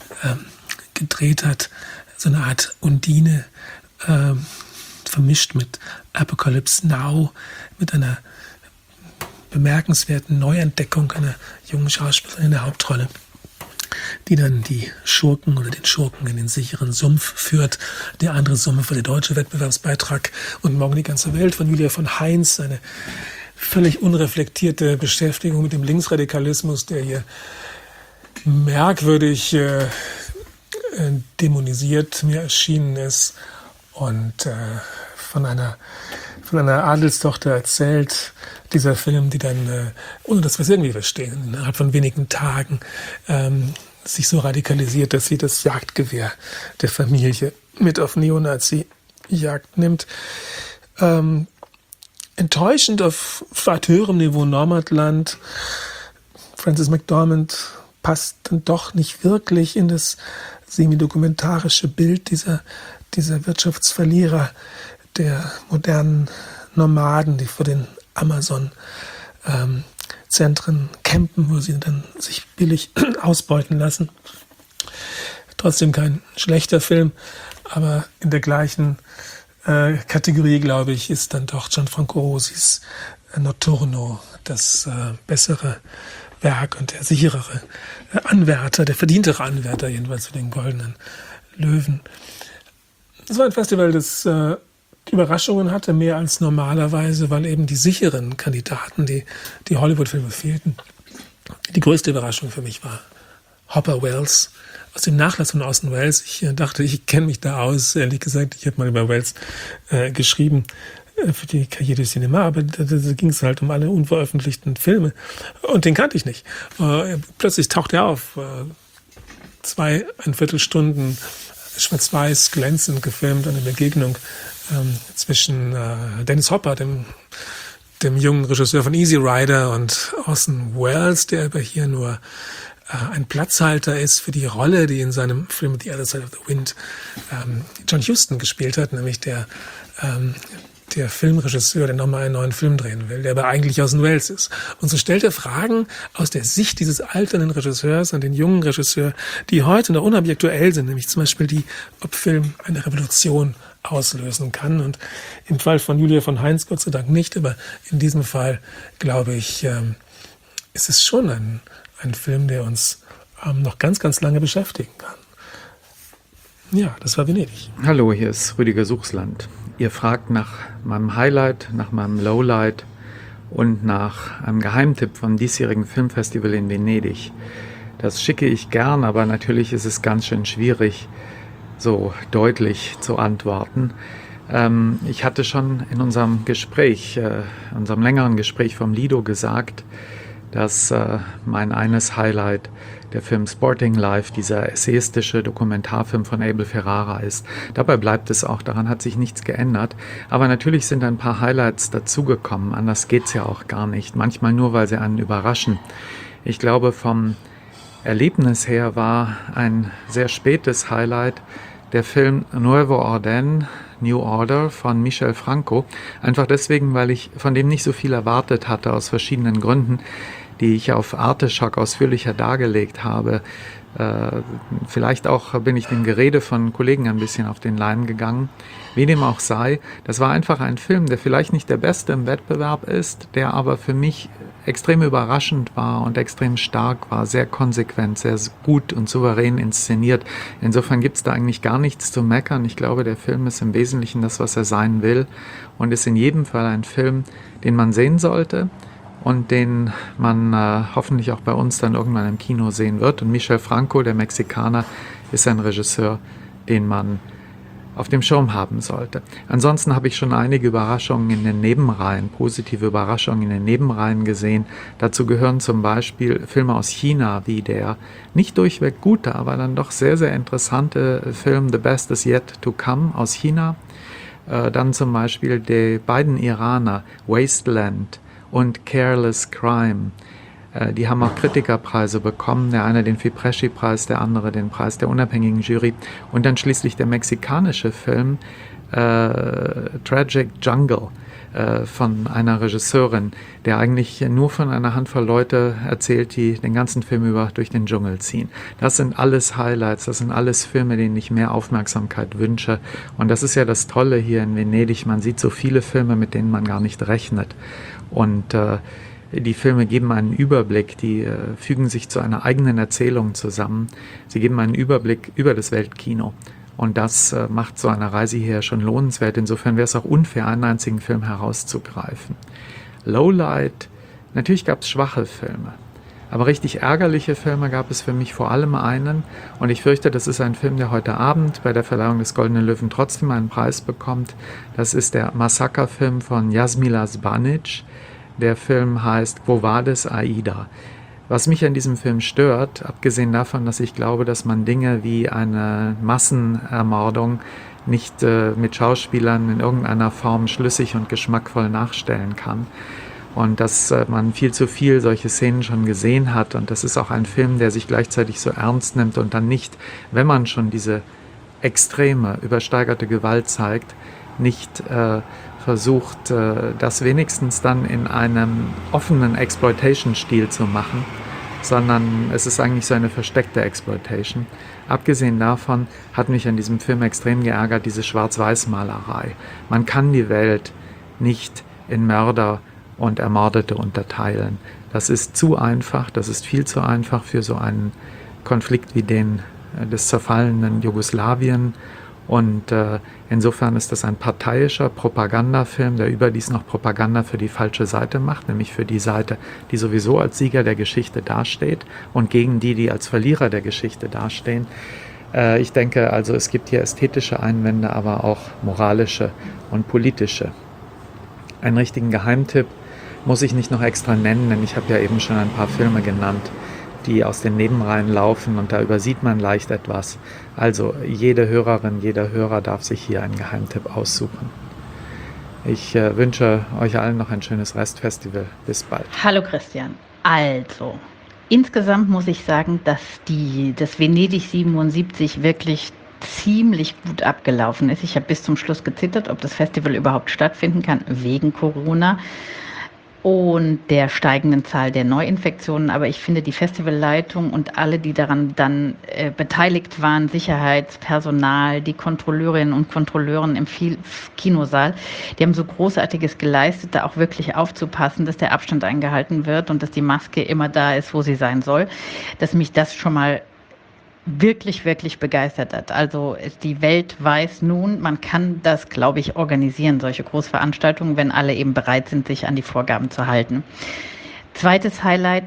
gedreht hat, so eine Art Undine, vermischt mit Apocalypse Now, mit einer bemerkenswerten Neuentdeckung einer jungen Schauspielerin in der Hauptrolle, die dann die Schurken oder den Schurken in den sicheren Sumpf führt. Die andere Summe für den deutschen Wettbewerbsbeitrag und Morgen die ganze Welt von Julia von Heinz, eine völlig unreflektierte Beschäftigung mit dem Linksradikalismus, der hier merkwürdig dämonisiert mir erschienen ist und von einer Adelstochter erzählt, dieser Film, die dann, ohne dass wir es irgendwie verstehen, innerhalb von wenigen Tagen sich so radikalisiert, dass sie das Jagdgewehr der Familie mit auf Neonazi-Jagd nimmt. Enttäuschend auf weit höherem Niveau Nomadland. Frances McDormand passt dann doch nicht wirklich in das semi-dokumentarische Bild dieser Wirtschaftsverlierer, der modernen Nomaden, die vor den Amazon-Zentren campen, wo sie dann sich billig ausbeuten lassen. Trotzdem kein schlechter Film, aber in der gleichen Kategorie, glaube ich, ist dann doch Gianfranco Rosis Notturno das bessere Werk und der sicherere Anwärter, der verdientere Anwärter jedenfalls für den Goldenen Löwen. Es war ein Festival, das Überraschungen hatte, mehr als normalerweise, weil eben die sicheren Kandidaten, die Hollywood-Filme fehlten. Die größte Überraschung für mich war Hopper Wells aus dem Nachlass von Orson Welles. Ich dachte, ich kenne mich da aus. Ehrlich gesagt, ich habe mal über Welles geschrieben für die Cahiers du Cinéma, aber da ging es halt um alle unveröffentlichten Filme. Und den kannte ich nicht. Plötzlich taucht er auf. 2,25 Stunden schwarz-weiß glänzend gefilmt, eine Begegnung zwischen Dennis Hopper, dem jungen Regisseur von Easy Rider, und Orson Welles, der aber hier nur ein Platzhalter ist für die Rolle, die in seinem Film The Other Side of the Wind John Huston gespielt hat, nämlich der Filmregisseur, der nochmal einen neuen Film drehen will, der aber eigentlich Orson Welles ist. Und so stellt er Fragen aus der Sicht dieses alternden Regisseurs an den jungen Regisseur, die heute noch unheimlich aktuell sind, nämlich zum Beispiel ob Film eine Revolution auslösen kann. Und im Fall von Julia von Heinz Gott sei Dank nicht, aber in diesem Fall, glaube ich, ist es schon ein Film, der uns noch ganz, ganz lange beschäftigen kann. Ja, das war Venedig. Hallo, hier ist Rüdiger Suchsland. Ihr fragt nach meinem Highlight, nach meinem Lowlight und nach einem Geheimtipp vom diesjährigen Filmfestival in Venedig. Das schicke ich gern, aber natürlich ist es ganz schön schwierig, so deutlich zu antworten. Ich hatte schon in unserem längeren Gespräch vom Lido gesagt, dass mein eines Highlight der Film Sporting Life, dieser essayistische Dokumentarfilm von Abel Ferrara ist. Dabei bleibt es auch, daran hat sich nichts geändert. Aber natürlich sind ein paar Highlights dazugekommen, anders geht's ja auch gar nicht. Manchmal nur, weil sie einen überraschen. Ich glaube, vom Erlebnis her war ein sehr spätes Highlight der Film Nuevo Orden, New Order von Michel Franco. Einfach deswegen, weil ich von dem nicht so viel erwartet hatte, aus verschiedenen Gründen, die ich auf Arteschock ausführlicher dargelegt habe. Vielleicht auch bin ich dem Gerede von Kollegen ein bisschen auf den Leim gegangen. Wie dem auch sei, das war einfach ein Film, der vielleicht nicht der beste im Wettbewerb ist, der aber für mich extrem überraschend war und extrem stark war, sehr konsequent, sehr gut und souverän inszeniert. Insofern gibt es da eigentlich gar nichts zu meckern. Ich glaube, der Film ist im Wesentlichen das, was er sein will, und ist in jedem Fall ein Film, den man sehen sollte und den man hoffentlich auch bei uns dann irgendwann im Kino sehen wird. Und Michel Franco, der Mexikaner, ist ein Regisseur, den man auf dem Schirm haben sollte. Ansonsten habe ich schon einige Überraschungen in den Nebenreihen, positive Überraschungen in den Nebenreihen gesehen. Dazu gehören zum Beispiel Filme aus China, wie der nicht durchweg gute, aber dann doch sehr, sehr interessante Film The Best Is Yet to Come aus China. Dann zum Beispiel die beiden Iraner Wasteland und Careless Crime. Die haben auch Kritikerpreise bekommen, der eine den Fipresci-Preis, der andere den Preis der unabhängigen Jury. Und dann schließlich der mexikanische Film Tragic Jungle von einer Regisseurin, der eigentlich nur von einer Handvoll Leute erzählt, die den ganzen Film über durch den Dschungel ziehen. Das sind alles Highlights, das sind alles Filme, denen ich mehr Aufmerksamkeit wünsche. Und das ist ja das Tolle hier in Venedig, man sieht so viele Filme, mit denen man gar nicht rechnet. Und die Filme geben einen Überblick, die fügen sich zu einer eigenen Erzählung zusammen. Sie geben einen Überblick über das Weltkino. Und das macht so eine Reise hierher schon lohnenswert. Insofern wäre es auch unfair, einen einzigen Film herauszugreifen. Lowlight, natürlich gab es schwache Filme. Aber richtig ärgerliche Filme gab es für mich vor allem einen. Und ich fürchte, das ist ein Film, der heute Abend bei der Verleihung des Goldenen Löwen trotzdem einen Preis bekommt. Das ist der Massaker-Film von Jasmila Zbanic. Der Film heißt Quo Vadis Aida. Was mich an diesem Film stört, abgesehen davon, dass ich glaube, dass man Dinge wie eine Massenermordung nicht mit Schauspielern in irgendeiner Form schlüssig und geschmackvoll nachstellen kann. Und dass man viel zu viel solche Szenen schon gesehen hat. Und das ist auch ein Film, der sich gleichzeitig so ernst nimmt und dann nicht, wenn man schon diese extreme, übersteigerte Gewalt zeigt, nicht versucht, das wenigstens dann in einem offenen Exploitation-Stil zu machen, sondern es ist eigentlich so eine versteckte Exploitation. Abgesehen davon hat mich an diesem Film extrem geärgert, diese Schwarz-Weiß-Malerei. Man kann die Welt nicht in Mörder und Ermordete unterteilen. Das ist zu einfach, das ist viel zu einfach für so einen Konflikt wie den des zerfallenen Jugoslawien. Und insofern ist das ein parteiischer Propagandafilm, der überdies noch Propaganda für die falsche Seite macht, nämlich für die Seite, die sowieso als Sieger der Geschichte dasteht und gegen die, die als Verlierer der Geschichte dastehen. Ich denke also, es gibt hier ästhetische Einwände, aber auch moralische und politische. Einen richtigen Geheimtipp muss ich nicht noch extra nennen, denn ich habe ja eben schon ein paar Filme genannt, die aus den Nebenreihen laufen und da übersieht man leicht etwas. Also jede Hörerin, jeder Hörer darf sich hier einen Geheimtipp aussuchen. Ich wünsche euch allen noch ein schönes Restfestival. Bis bald. Hallo Christian. Also, insgesamt muss ich sagen, dass das Venedig 77 wirklich ziemlich gut abgelaufen ist. Ich habe bis zum Schluss gezittert, ob das Festival überhaupt stattfinden kann, wegen Corona und der steigenden Zahl der Neuinfektionen. Aber ich finde, die Festivalleitung und alle, die daran dann beteiligt waren, Sicherheitspersonal, die Kontrolleurinnen und Kontrolleuren im Kinosaal, die haben so Großartiges geleistet, da auch wirklich aufzupassen, dass der Abstand eingehalten wird und dass die Maske immer da ist, wo sie sein soll, dass mich das schon mal wirklich, wirklich begeistert hat. Also die Welt weiß nun, man kann das, glaube ich, organisieren, solche Großveranstaltungen, wenn alle eben bereit sind, sich an die Vorgaben zu halten. Zweites Highlight,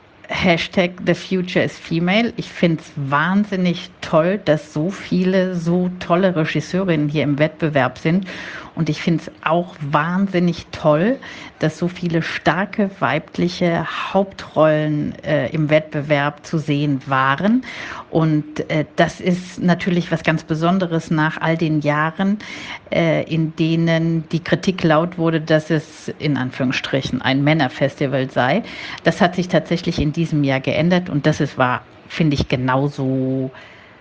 #TheFutureIsFemale. Ich finde es wahnsinnig toll, dass so viele so tolle Regisseurinnen hier im Wettbewerb sind. Und ich finde es auch wahnsinnig toll, dass so viele starke weibliche Hauptrollen im Wettbewerb zu sehen waren. Und das ist natürlich was ganz Besonderes nach all den Jahren, in denen die Kritik laut wurde, dass es in Anführungsstrichen ein Männerfestival sei. Das hat sich tatsächlich in diesem Jahr geändert und war, finde ich, genauso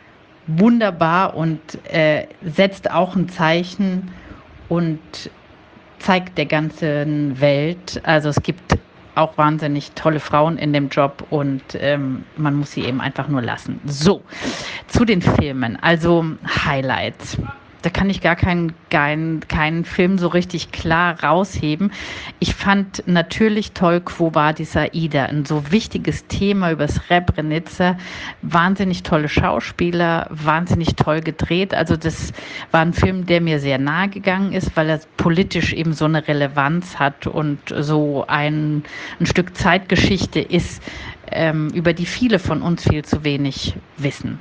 wunderbar und setzt auch ein Zeichen und zeigt der ganzen Welt, also es gibt auch wahnsinnig tolle Frauen in dem Job und man muss sie eben einfach nur lassen. So, zu den Filmen, also Highlights. Da kann ich gar keinen Film so richtig klar rausheben. Ich fand natürlich toll Quo Vadis Aida, ein so wichtiges Thema über Srebrenica, wahnsinnig tolle Schauspieler, wahnsinnig toll gedreht. Also das war ein Film, der mir sehr nahe gegangen ist, weil er politisch eben so eine Relevanz hat und so ein Stück Zeitgeschichte ist, über die viele von uns viel zu wenig wissen.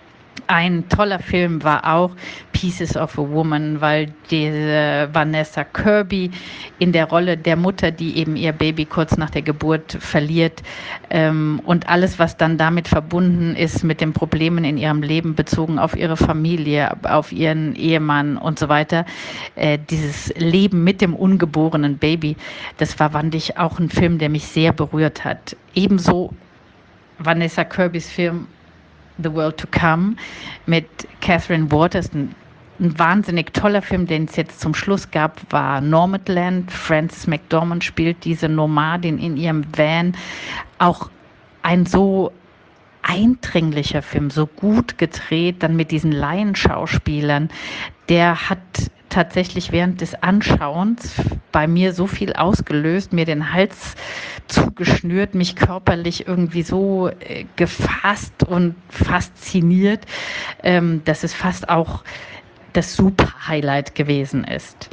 Ein toller Film war auch Pieces of a Woman, weil diese Vanessa Kirby in der Rolle der Mutter, die eben ihr Baby kurz nach der Geburt verliert und alles, was dann damit verbunden ist mit den Problemen in ihrem Leben bezogen auf ihre Familie, auf ihren Ehemann und so weiter, dieses Leben mit dem ungeborenen Baby, das war, fand ich, auch ein Film, der mich sehr berührt hat. Ebenso Vanessa Kirbys Film The World to Come mit Catherine Waters, ein wahnsinnig toller Film, den es jetzt zum Schluss gab, war Nomadland. Frances McDormand spielt diese Nomadin in ihrem Van. Auch ein so eindringlicher Film, so gut gedreht, dann mit diesen Laienschauspielern. Der hat tatsächlich während des Anschauens bei mir so viel ausgelöst, mir den Hals zugeschnürt, mich körperlich irgendwie so gefasst und fasziniert, dass es fast auch das Super-Highlight gewesen ist.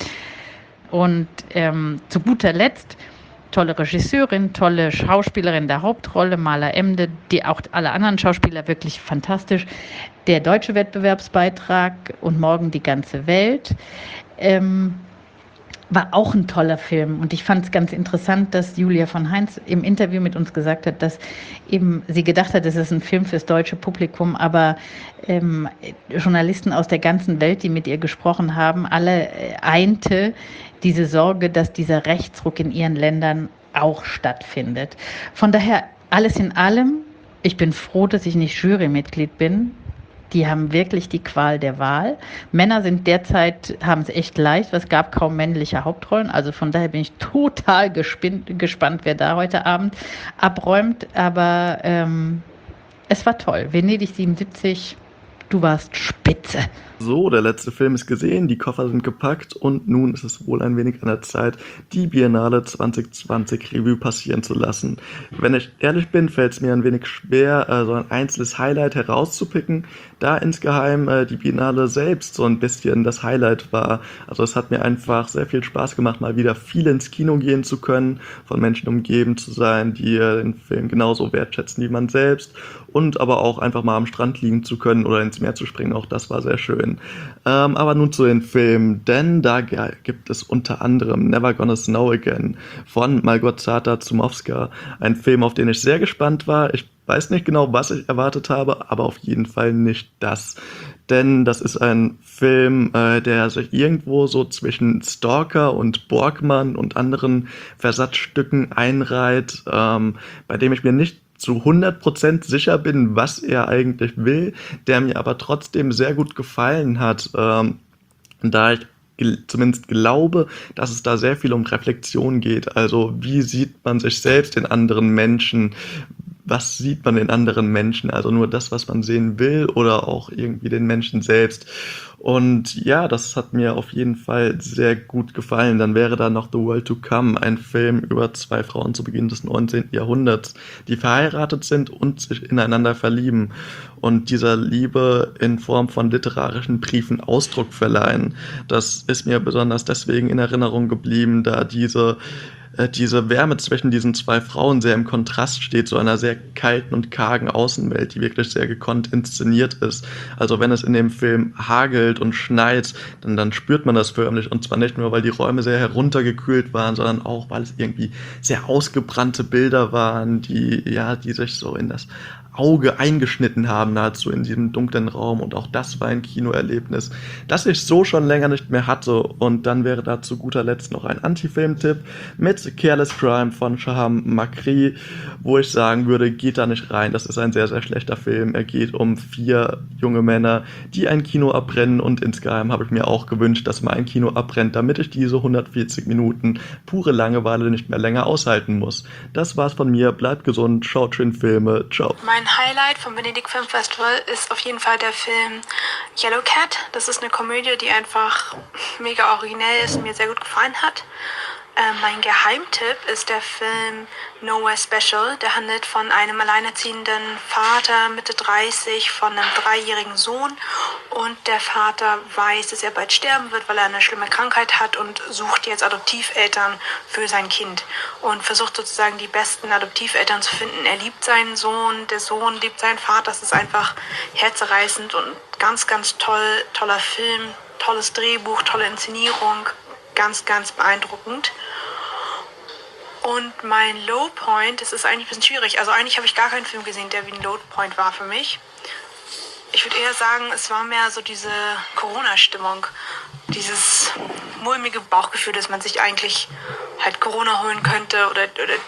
Und zu guter Letzt tolle Regisseurin, tolle Schauspielerin der Hauptrolle, Mala Emde, die auch alle anderen Schauspieler wirklich fantastisch. Der deutsche Wettbewerbsbeitrag und Morgen die ganze Welt war auch ein toller Film. Und ich fand es ganz interessant, dass Julia von Heinz im Interview mit uns gesagt hat, dass eben sie gedacht hat, es ist ein Film fürs deutsche Publikum, aber Journalisten aus der ganzen Welt, die mit ihr gesprochen haben, alle einte diese Sorge, dass dieser Rechtsruck in ihren Ländern auch stattfindet. Von daher, alles in allem, ich bin froh, dass ich nicht Jurymitglied bin. Die haben wirklich die Qual der Wahl. Männer sind derzeit, haben es echt leicht, weil es gab kaum männliche Hauptrollen. Also von daher bin ich total gespannt, wer da heute Abend abräumt. Aber es war toll. Venedig 77, du warst spitze. So, der letzte Film ist gesehen, die Koffer sind gepackt und nun ist es wohl ein wenig an der Zeit, die Biennale 2020 Revue passieren zu lassen. Wenn ich ehrlich bin, fällt es mir ein wenig schwer, so ein einzelnes Highlight herauszupicken, da insgeheim die Biennale selbst so ein bisschen das Highlight war. Also es hat mir einfach sehr viel Spaß gemacht, mal wieder viel ins Kino gehen zu können, von Menschen umgeben zu sein, die den Film genauso wertschätzen wie man selbst und aber auch einfach mal am Strand liegen zu können oder ins Meer zu springen. Auch das war sehr schön. Aber nun zu den Filmen, denn da gibt es unter anderem Never Gonna Snow Again von Małgorzata Zumowska. Ein Film, auf den ich sehr gespannt war. Ich weiß nicht genau, was ich erwartet habe, aber auf jeden Fall nicht das. Denn das ist ein Film, der sich irgendwo so zwischen Stalker und Borgmann und anderen Versatzstücken einreiht, bei dem ich mir nicht zu 100% sicher bin, was er eigentlich will, der mir aber trotzdem sehr gut gefallen hat, da ich zumindest glaube, dass es da sehr viel um Reflexion geht. Also wie sieht man sich selbst in anderen Menschen? Was sieht man in anderen Menschen? Also nur das, was man sehen will oder auch irgendwie den Menschen selbst. Und ja, das hat mir auf jeden Fall sehr gut gefallen. Dann wäre da noch The World to Come, ein Film über 2 Frauen zu Beginn des 19. Jahrhunderts, die verheiratet sind und sich ineinander verlieben und dieser Liebe in Form von literarischen Briefen Ausdruck verleihen. Das ist mir besonders deswegen in Erinnerung geblieben, da diese Wärme zwischen diesen 2 Frauen sehr im Kontrast steht zu einer sehr kalten und kargen Außenwelt, die wirklich sehr gekonnt inszeniert ist. Also wenn es in dem Film hagelt und schneit, dann spürt man das förmlich, und zwar nicht nur, weil die Räume sehr heruntergekühlt waren, sondern auch, weil es irgendwie sehr ausgebrannte Bilder waren, die sich so in das Auge eingeschnitten haben, nahezu in diesem dunklen Raum. Und auch das war ein Kinoerlebnis, das ich so schon länger nicht mehr hatte. Und dann wäre da zu guter Letzt noch ein Anti-Film-Tipp mit Careless Crime von Shaham Makri, wo ich sagen würde, geht da nicht rein. Das ist ein sehr, sehr schlechter Film. Er geht um 4 junge Männer, die ein Kino abbrennen, und insgeheim habe ich mir auch gewünscht, dass mal ein Kino abbrennt, damit ich diese 140 Minuten pure Langeweile nicht mehr länger aushalten muss. Das war's von mir. Bleibt gesund, schaut schön Filme. Ciao. Mein Highlight vom Venedig Film Festival ist auf jeden Fall der Film Yellow Cat. Das ist eine Komödie, die einfach mega originell ist und mir sehr gut gefallen hat. Mein Geheimtipp ist der Film Nowhere Special. Der handelt von einem alleinerziehenden Vater, Mitte 30, von einem 3-jährigen Sohn. Und der Vater weiß, dass er bald sterben wird, weil er eine schlimme Krankheit hat, und sucht jetzt Adoptiveltern für sein Kind. Und versucht sozusagen die besten Adoptiveltern zu finden. Er liebt seinen Sohn, der Sohn liebt seinen Vater. Das ist einfach herzerreißend und ganz, ganz toller Film. Tolles Drehbuch, tolle Inszenierung. Ganz, ganz beeindruckend. Und mein Low Point, das ist eigentlich ein bisschen schwierig. Also eigentlich habe ich gar keinen Film gesehen, der wie ein Low Point war für mich. Ich würde eher sagen, es war mehr so diese Corona-Stimmung. Dieses mulmige Bauchgefühl, dass man sich eigentlich halt Corona holen könnte, oder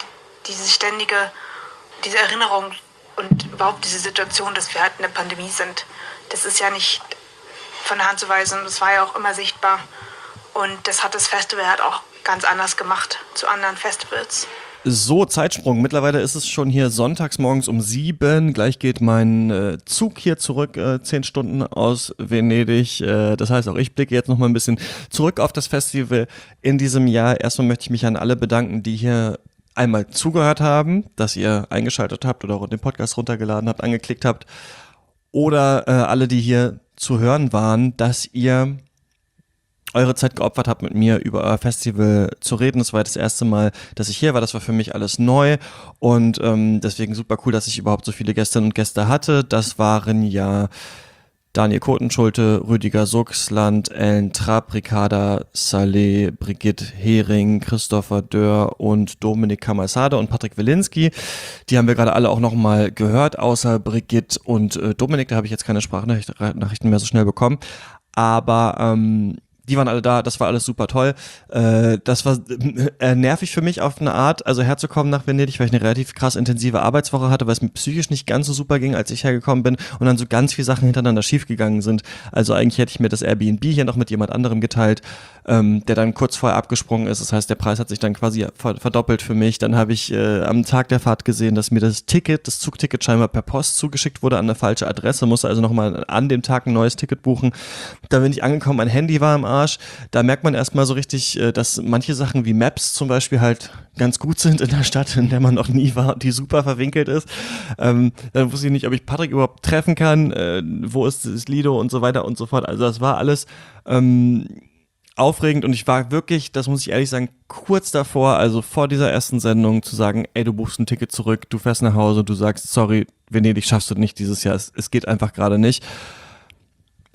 diese Erinnerung und überhaupt diese Situation, dass wir halt in der Pandemie sind. Das ist ja nicht von der Hand zu weisen. Das war ja auch immer sichtbar. Und das hat das Festival halt auch ganz anders gemacht zu anderen Festivals. So, Zeitsprung. Mittlerweile ist es schon hier sonntags morgens um 7. Gleich geht mein Zug hier zurück, 10 Stunden aus Venedig. Das heißt, auch ich blicke jetzt noch mal ein bisschen zurück auf das Festival in diesem Jahr. Erstmal möchte ich mich an alle bedanken, die hier einmal zugehört haben, dass ihr eingeschaltet habt oder den Podcast runtergeladen habt, angeklickt habt. Oder alle, die hier zu hören waren, dass ihr eure Zeit geopfert habt, mit mir über euer Festival zu reden. Das war das erste Mal, dass ich hier war. Das war für mich alles neu, und deswegen super cool, dass ich überhaupt so viele Gästinnen und Gäste hatte. Das waren ja Daniel Kotenschulte, Rüdiger Suchsland, Ellen Trapp, Ricarda Saleh, Brigitte Hering, Christopher Dörr und Dominik Kamalsade und Patrick Wilinski. Die haben wir gerade alle auch nochmal gehört, außer Brigitte und Dominik. Da habe ich jetzt keine Sprachnachrichten mehr so schnell bekommen. Aber die waren alle da, das war alles super toll. Das war nervig für mich auf eine Art, also herzukommen nach Venedig, weil ich eine relativ krass intensive Arbeitswoche hatte, weil es mir psychisch nicht ganz so super ging, als ich hergekommen bin, und dann so ganz viele Sachen hintereinander schiefgegangen sind. Also eigentlich hätte ich mir das Airbnb hier noch mit jemand anderem geteilt, der dann kurz vorher abgesprungen ist. Das heißt, der Preis hat sich dann quasi verdoppelt für mich. Dann habe ich am Tag der Fahrt gesehen, dass mir das Zugticket scheinbar per Post zugeschickt wurde an eine falsche Adresse, musste also nochmal an dem Tag ein neues Ticket buchen. Da bin ich angekommen, mein Handy war im Arsch. Da merkt man erstmal so richtig, dass manche Sachen wie Maps zum Beispiel halt ganz gut sind in der Stadt, in der man noch nie war, die super verwinkelt ist. Dann wusste ich nicht, ob ich Patrick überhaupt treffen kann, wo ist das Lido und so weiter und so fort. Also das war alles aufregend, und ich war wirklich, das muss ich ehrlich sagen, kurz davor, also vor dieser ersten Sendung, zu sagen, ey, du buchst ein Ticket zurück, du fährst nach Hause, du sagst, sorry, Venedig schaffst du nicht dieses Jahr, es geht einfach gerade nicht.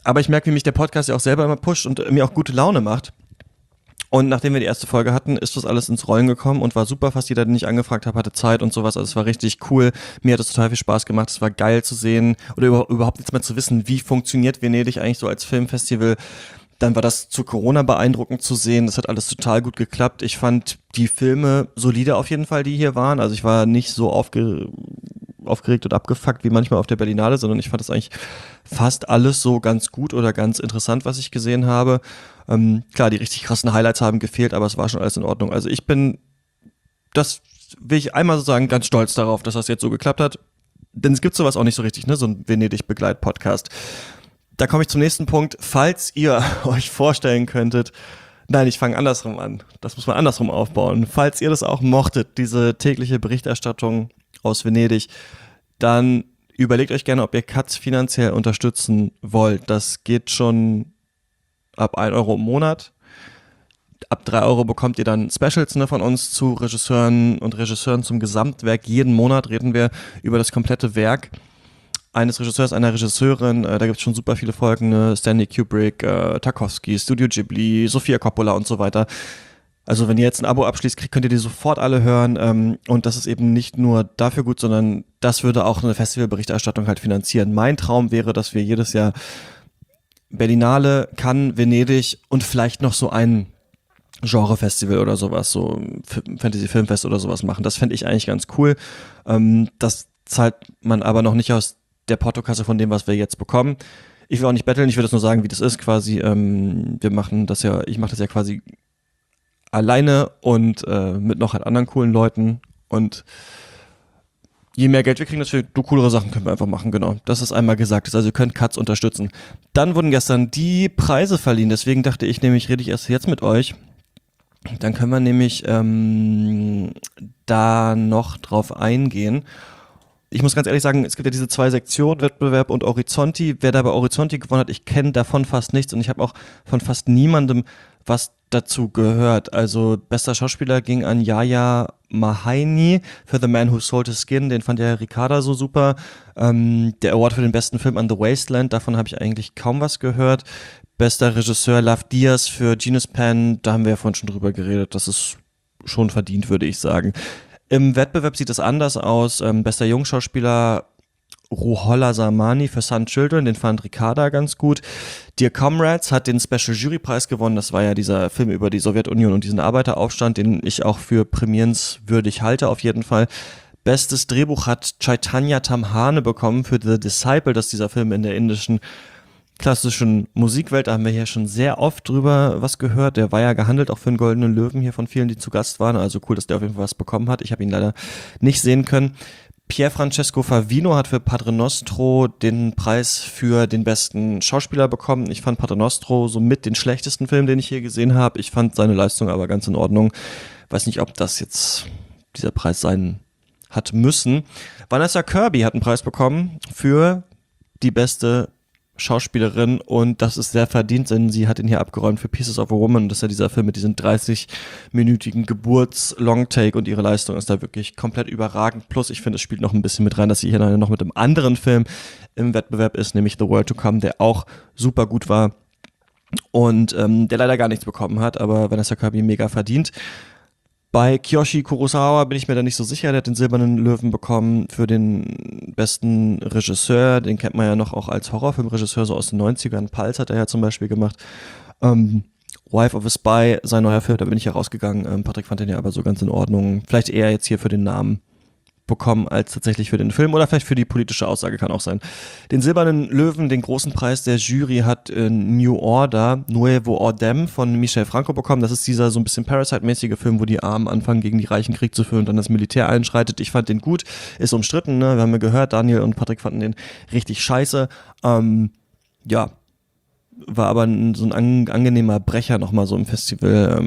Aber ich merke, wie mich der Podcast ja auch selber immer pusht und mir auch gute Laune macht. Und nachdem wir die erste Folge hatten, ist das alles ins Rollen gekommen und war super. Fast jeder, den ich angefragt habe, hatte Zeit und sowas. Also es war richtig cool. Mir hat es total viel Spaß gemacht. Es war geil zu sehen oder überhaupt jetzt mal zu wissen, wie funktioniert Venedig eigentlich so als Filmfestival. Dann war das zu Corona beeindruckend zu sehen. Das hat alles total gut geklappt. Ich fand die Filme solide auf jeden Fall, die hier waren. Also ich war nicht so aufgeregt und abgefuckt wie manchmal auf der Berlinale, sondern ich fand das eigentlich fast alles so ganz gut oder ganz interessant, was ich gesehen habe. Klar, die richtig krassen Highlights haben gefehlt, aber es war schon alles in Ordnung. Also ich bin, das will ich einmal so sagen, ganz stolz darauf, dass das jetzt so geklappt hat. Denn es gibt sowas auch nicht so richtig, ne? So ein Venedig-Begleit-Podcast. Da komme ich zum nächsten Punkt. Falls ihr euch vorstellen könntet, nein, ich fange andersrum an. Das muss man andersrum aufbauen. Falls ihr das auch mochtet, diese tägliche Berichterstattung aus Venedig, dann überlegt euch gerne, ob ihr Katz finanziell unterstützen wollt. Das geht schon ab 1 Euro im Monat. Ab 3 Euro bekommt ihr dann Specials, ne, von uns zu Regisseuren und Regisseuren zum Gesamtwerk. Jeden Monat reden wir über das komplette Werk eines Regisseurs, einer Regisseurin. Da gibt es schon super viele Folgen, ne? Stanley Kubrick, Tarkovsky, Studio Ghibli, Sofia Coppola und so weiter. Also wenn ihr jetzt ein Abo abschließt, könnt ihr die sofort alle hören. Und das ist eben nicht nur dafür gut, sondern das würde auch eine Festivalberichterstattung halt finanzieren. Mein Traum wäre, dass wir jedes Jahr Berlinale, Cannes, Venedig und vielleicht noch so ein Genrefestival oder sowas, so Fantasy-Filmfest oder sowas machen. Das fände ich eigentlich ganz cool. Das zahlt man aber noch nicht aus der Portokasse von dem, was wir jetzt bekommen. Ich will auch nicht betteln, ich will das nur sagen, wie das ist quasi. Ich mache das ja quasi alleine und mit noch halt anderen coolen Leuten und je mehr Geld wir kriegen, desto coolere Sachen können wir einfach machen, genau. Das ist einmal gesagt. Also ihr könnt Katz unterstützen. Dann wurden gestern die Preise verliehen, deswegen dachte ich nämlich, rede ich erst jetzt mit euch. Dann können wir nämlich da noch drauf eingehen. Ich muss ganz ehrlich sagen, es gibt ja diese 2 Sektionen, Wettbewerb und Horizonti. Wer da bei Horizonti gewonnen hat, ich kenne davon fast nichts und ich habe auch von fast niemandem was dazu gehört. Also bester Schauspieler ging an Yahya Mahaini für The Man Who Sold His Skin, den fand ja Ricarda so super. Der Award für den besten Film an The Wasteland, davon habe ich eigentlich kaum was gehört. Bester Regisseur Love Diaz für Genius Pan, da haben wir ja vorhin schon drüber geredet, das ist schon verdient, würde ich sagen. Im Wettbewerb sieht es anders aus. Bester Jungschauspieler Ruhollah Samani für Sun Children, den fand Ricarda ganz gut. Dear Comrades hat den Special Jurypreis gewonnen. Das war ja dieser Film über die Sowjetunion und diesen Arbeiteraufstand, den ich auch für prämierenswürdig halte auf jeden Fall. Bestes Drehbuch hat Chaitanya Tamhane bekommen für The Disciple, das ist dieser Film in der indischen klassischen Musikwelt, da haben wir hier schon sehr oft drüber was gehört. Der war ja gehandelt auch für einen Goldenen Löwen hier von vielen, die zu Gast waren. Also cool, dass der auf jeden Fall was bekommen hat. Ich habe ihn leider nicht sehen können. Pier Francesco Favino hat für Padre Nostro den Preis für den besten Schauspieler bekommen. Ich fand Padre Nostro somit den schlechtesten Film, den ich hier gesehen habe. Ich fand seine Leistung aber ganz in Ordnung. Weiß nicht, ob das jetzt dieser Preis sein hat müssen. Vanessa Kirby hat einen Preis bekommen für die beste Schauspielerin und das ist sehr verdient, denn sie hat ihn hier abgeräumt für Pieces of a Woman. Das ist ja dieser Film mit diesem 30-minütigen Geburts-Longtake und ihre Leistung ist da wirklich komplett überragend. Plus, ich finde, es spielt noch ein bisschen mit rein, dass sie hier noch mit einem anderen Film im Wettbewerb ist, nämlich The World to Come, der auch super gut war und der leider gar nichts bekommen hat, aber Vanessa Kirby mega verdient. Bei Kiyoshi Kurosawa bin ich mir da nicht so sicher, der hat den Silbernen Löwen bekommen für den besten Regisseur, den kennt man ja noch auch als Horrorfilmregisseur, so aus den 90ern, Pulse hat er ja zum Beispiel gemacht. Wife of a Spy, sein neuer Film, da bin ich ja rausgegangen, Patrick fand den ja aber so ganz in Ordnung, vielleicht eher jetzt hier für den Namen bekommen als tatsächlich für den Film oder vielleicht für die politische Aussage, kann auch sein. Den Silbernen Löwen, den großen Preis der Jury hat New Order, Nuevo Ordem von Michel Franco bekommen. Das ist dieser so ein bisschen Parasite-mäßige Film, wo die Armen anfangen, gegen die Reichen Krieg zu führen und dann das Militär einschreitet. Ich fand den gut, ist umstritten, ne? Wir haben ja gehört, Daniel und Patrick fanden den richtig scheiße. Ja, war aber so ein angenehmer Brecher nochmal so im Festival.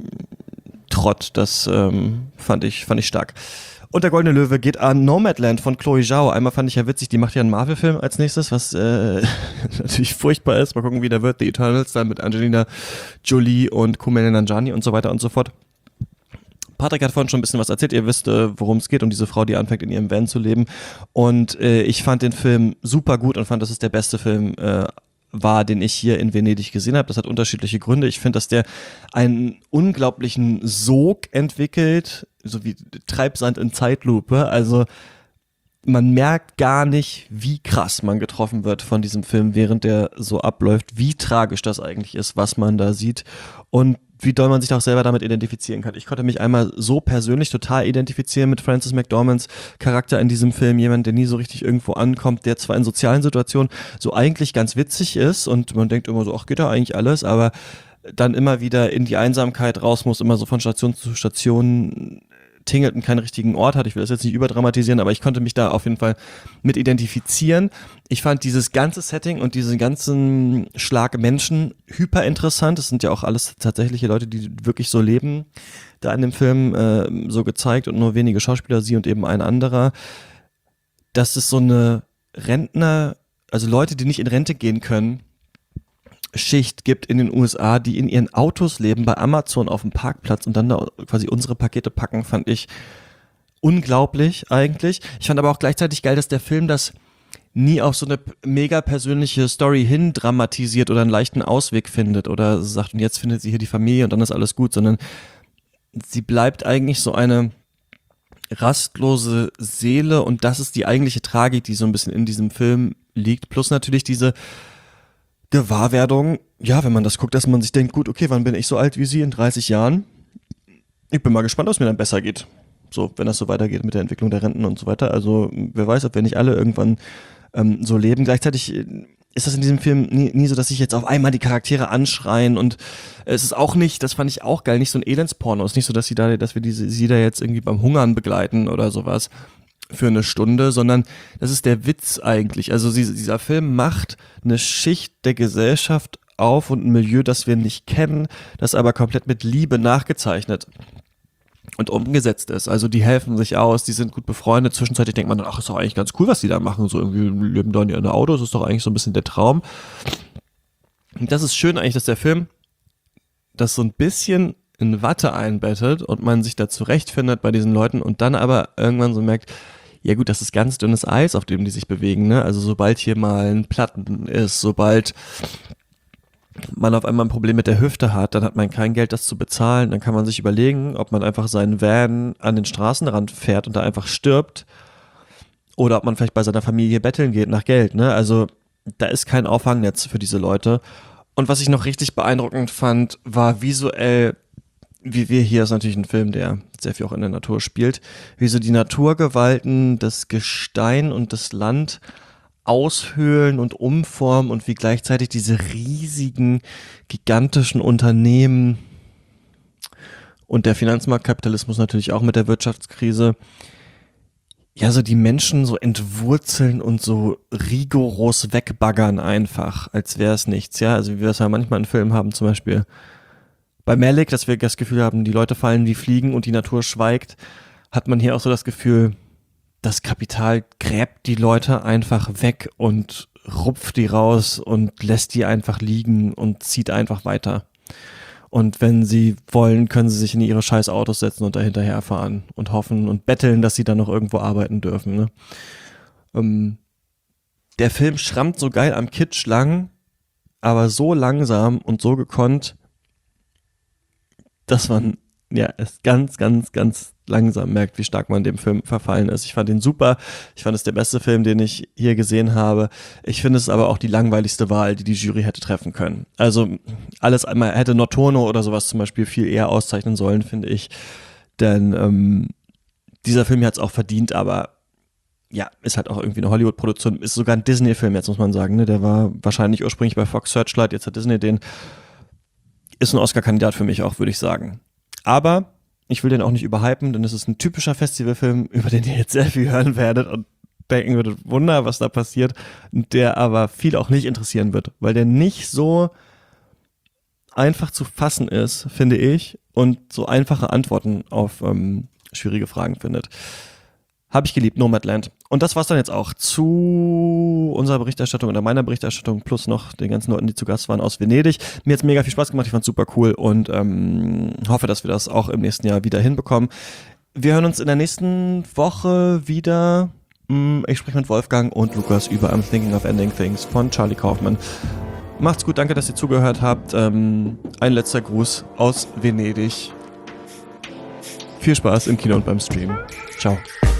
Trott, das fand ich stark. Und der Goldene Löwe geht an Nomadland von Chloe Zhao. Einmal fand ich ja witzig, die macht ja einen Marvel-Film als nächstes, was natürlich furchtbar ist. Mal gucken, wie der wird. The Eternals, dann mit Angelina Jolie und Kumail Nanjiani und so weiter und so fort. Patrick hat vorhin schon ein bisschen was erzählt. Ihr wisst, worum es geht, um diese Frau, die anfängt, in ihrem Van zu leben. Und ich fand den Film super gut und fand, das ist der beste Film war, den ich hier in Venedig gesehen habe. Das hat unterschiedliche Gründe. Ich finde, dass der einen unglaublichen Sog entwickelt, so wie Treibsand in Zeitlupe. Also man merkt gar nicht, wie krass man getroffen wird von diesem Film, während der so abläuft, wie tragisch das eigentlich ist, was man da sieht und wie doll man sich auch selber damit identifizieren kann. Ich konnte mich einmal so persönlich total identifizieren mit Frances McDormands Charakter in diesem Film, jemand, der nie so richtig irgendwo ankommt, der zwar in sozialen Situationen so eigentlich ganz witzig ist und man denkt immer so, ach, geht da eigentlich alles, aber dann immer wieder in die Einsamkeit raus muss, immer so von Station zu Station tingelt und keinen richtigen Ort hat. Ich will das jetzt nicht überdramatisieren, aber ich konnte mich da auf jeden Fall mit identifizieren. Ich fand dieses ganze Setting und diesen ganzen Schlag Menschen hyper interessant. Das sind ja auch alles tatsächliche Leute, die wirklich so leben, da in dem Film so gezeigt und nur wenige Schauspieler, sie und eben ein anderer. Das ist so eine Rentner, also Leute, die nicht in Rente gehen können, Schicht gibt in den USA, die in ihren Autos leben, bei Amazon auf dem Parkplatz und dann da quasi unsere Pakete packen, fand ich unglaublich eigentlich. Ich fand aber auch gleichzeitig geil, dass der Film das nie auf so eine mega persönliche Story hin dramatisiert oder einen leichten Ausweg findet oder sagt, und jetzt findet sie hier die Familie und dann ist alles gut, sondern sie bleibt eigentlich so eine rastlose Seele und das ist die eigentliche Tragik, die so ein bisschen in diesem Film liegt, plus natürlich diese Gewahrwerdung, ja, wenn man das guckt, dass man sich denkt, gut, okay, wann bin ich so alt wie Sie in 30 Jahren? Ich bin mal gespannt, ob es mir dann besser geht. So, wenn das so weitergeht mit der Entwicklung der Renten und so weiter. Also, wer weiß, ob wir nicht alle irgendwann so leben. Gleichzeitig ist das in diesem Film nie so, dass sich jetzt auf einmal die Charaktere anschreien und es ist auch nicht, das fand ich auch geil, nicht so ein Elendsporno. Es ist nicht so, dass sie da jetzt irgendwie beim Hungern begleiten oder sowas für eine Stunde, sondern das ist der Witz eigentlich. Also dieser Film macht eine Schicht der Gesellschaft auf und ein Milieu, das wir nicht kennen, das aber komplett mit Liebe nachgezeichnet und umgesetzt ist. Also die helfen sich aus, die sind gut befreundet. Zwischenzeitlich denkt man dann, ach, ist doch eigentlich ganz cool, was die da machen. So irgendwie leben da in ihren Autos, ist doch eigentlich so ein bisschen der Traum. Und das ist schön eigentlich, dass der Film das so ein bisschen in Watte einbettet und man sich da zurechtfindet bei diesen Leuten und dann aber irgendwann so merkt, ja gut, das ist ganz dünnes Eis, auf dem die sich bewegen, ne? Also sobald hier mal ein Platten ist, sobald man auf einmal ein Problem mit der Hüfte hat, dann hat man kein Geld, das zu bezahlen, dann kann man sich überlegen, ob man einfach seinen Van an den Straßenrand fährt und da einfach stirbt oder ob man vielleicht bei seiner Familie betteln geht nach Geld, ne? Also da ist kein Auffangnetz für diese Leute. Und was ich noch richtig beeindruckend fand, war visuell, wie wir hier, ist natürlich ein Film, der sehr viel auch in der Natur spielt, wie so die Naturgewalten, das Gestein und das Land aushöhlen und umformen und wie gleichzeitig diese riesigen, gigantischen Unternehmen und der Finanzmarktkapitalismus natürlich auch mit der Wirtschaftskrise, ja, so die Menschen so entwurzeln und so rigoros wegbaggern einfach, als wäre es nichts, ja, also wie wir es ja manchmal in Filmen haben, zum Beispiel bei Malick, dass wir das Gefühl haben, die Leute fallen wie Fliegen und die Natur schweigt, hat man hier auch so das Gefühl, das Kapital gräbt die Leute einfach weg und rupft die raus und lässt die einfach liegen und zieht einfach weiter. Und wenn sie wollen, können sie sich in ihre scheiß Autos setzen und da hinterher fahren und hoffen und betteln, dass sie dann noch irgendwo arbeiten dürfen. Ne? Der Film schrammt so geil am Kitsch lang, aber so langsam und so gekonnt, dass man ja es ganz, ganz, ganz langsam merkt, wie stark man dem Film verfallen ist. Ich fand ihn super. Ich fand es der beste Film, den ich hier gesehen habe. Ich finde es aber auch die langweiligste Wahl, die die Jury hätte treffen können. Also alles einmal hätte Notturno oder sowas zum Beispiel viel eher auszeichnen sollen, finde ich. Denn dieser Film hat es auch verdient, aber ja, ist halt auch irgendwie eine Hollywood-Produktion. Ist sogar ein Disney-Film jetzt, muss man sagen. Ne? Der war wahrscheinlich ursprünglich bei Fox Searchlight, jetzt hat Disney den. Ist ein Oscar-Kandidat für mich auch, würde ich sagen. Aber ich will den auch nicht überhypen, denn es ist ein typischer Festivalfilm, über den ihr jetzt sehr viel hören werdet und denken würdet, Wunder, was da passiert, der aber viel auch nicht interessieren wird, weil der nicht so einfach zu fassen ist, finde ich, und so einfache Antworten auf schwierige Fragen findet. Habe ich geliebt, Nomadland. Und das war's dann jetzt auch zu unserer Berichterstattung oder meiner Berichterstattung plus noch den ganzen Leuten, die zu Gast waren aus Venedig. Mir hat's mega viel Spaß gemacht, ich fand's super cool und hoffe, dass wir das auch im nächsten Jahr wieder hinbekommen. Wir hören uns in der nächsten Woche wieder. Ich spreche mit Wolfgang und Lukas über I'm Thinking of Ending Things von Charlie Kaufman. Macht's gut, danke, dass ihr zugehört habt. Ein letzter Gruß aus Venedig. Viel Spaß im Kino und beim Stream. Ciao.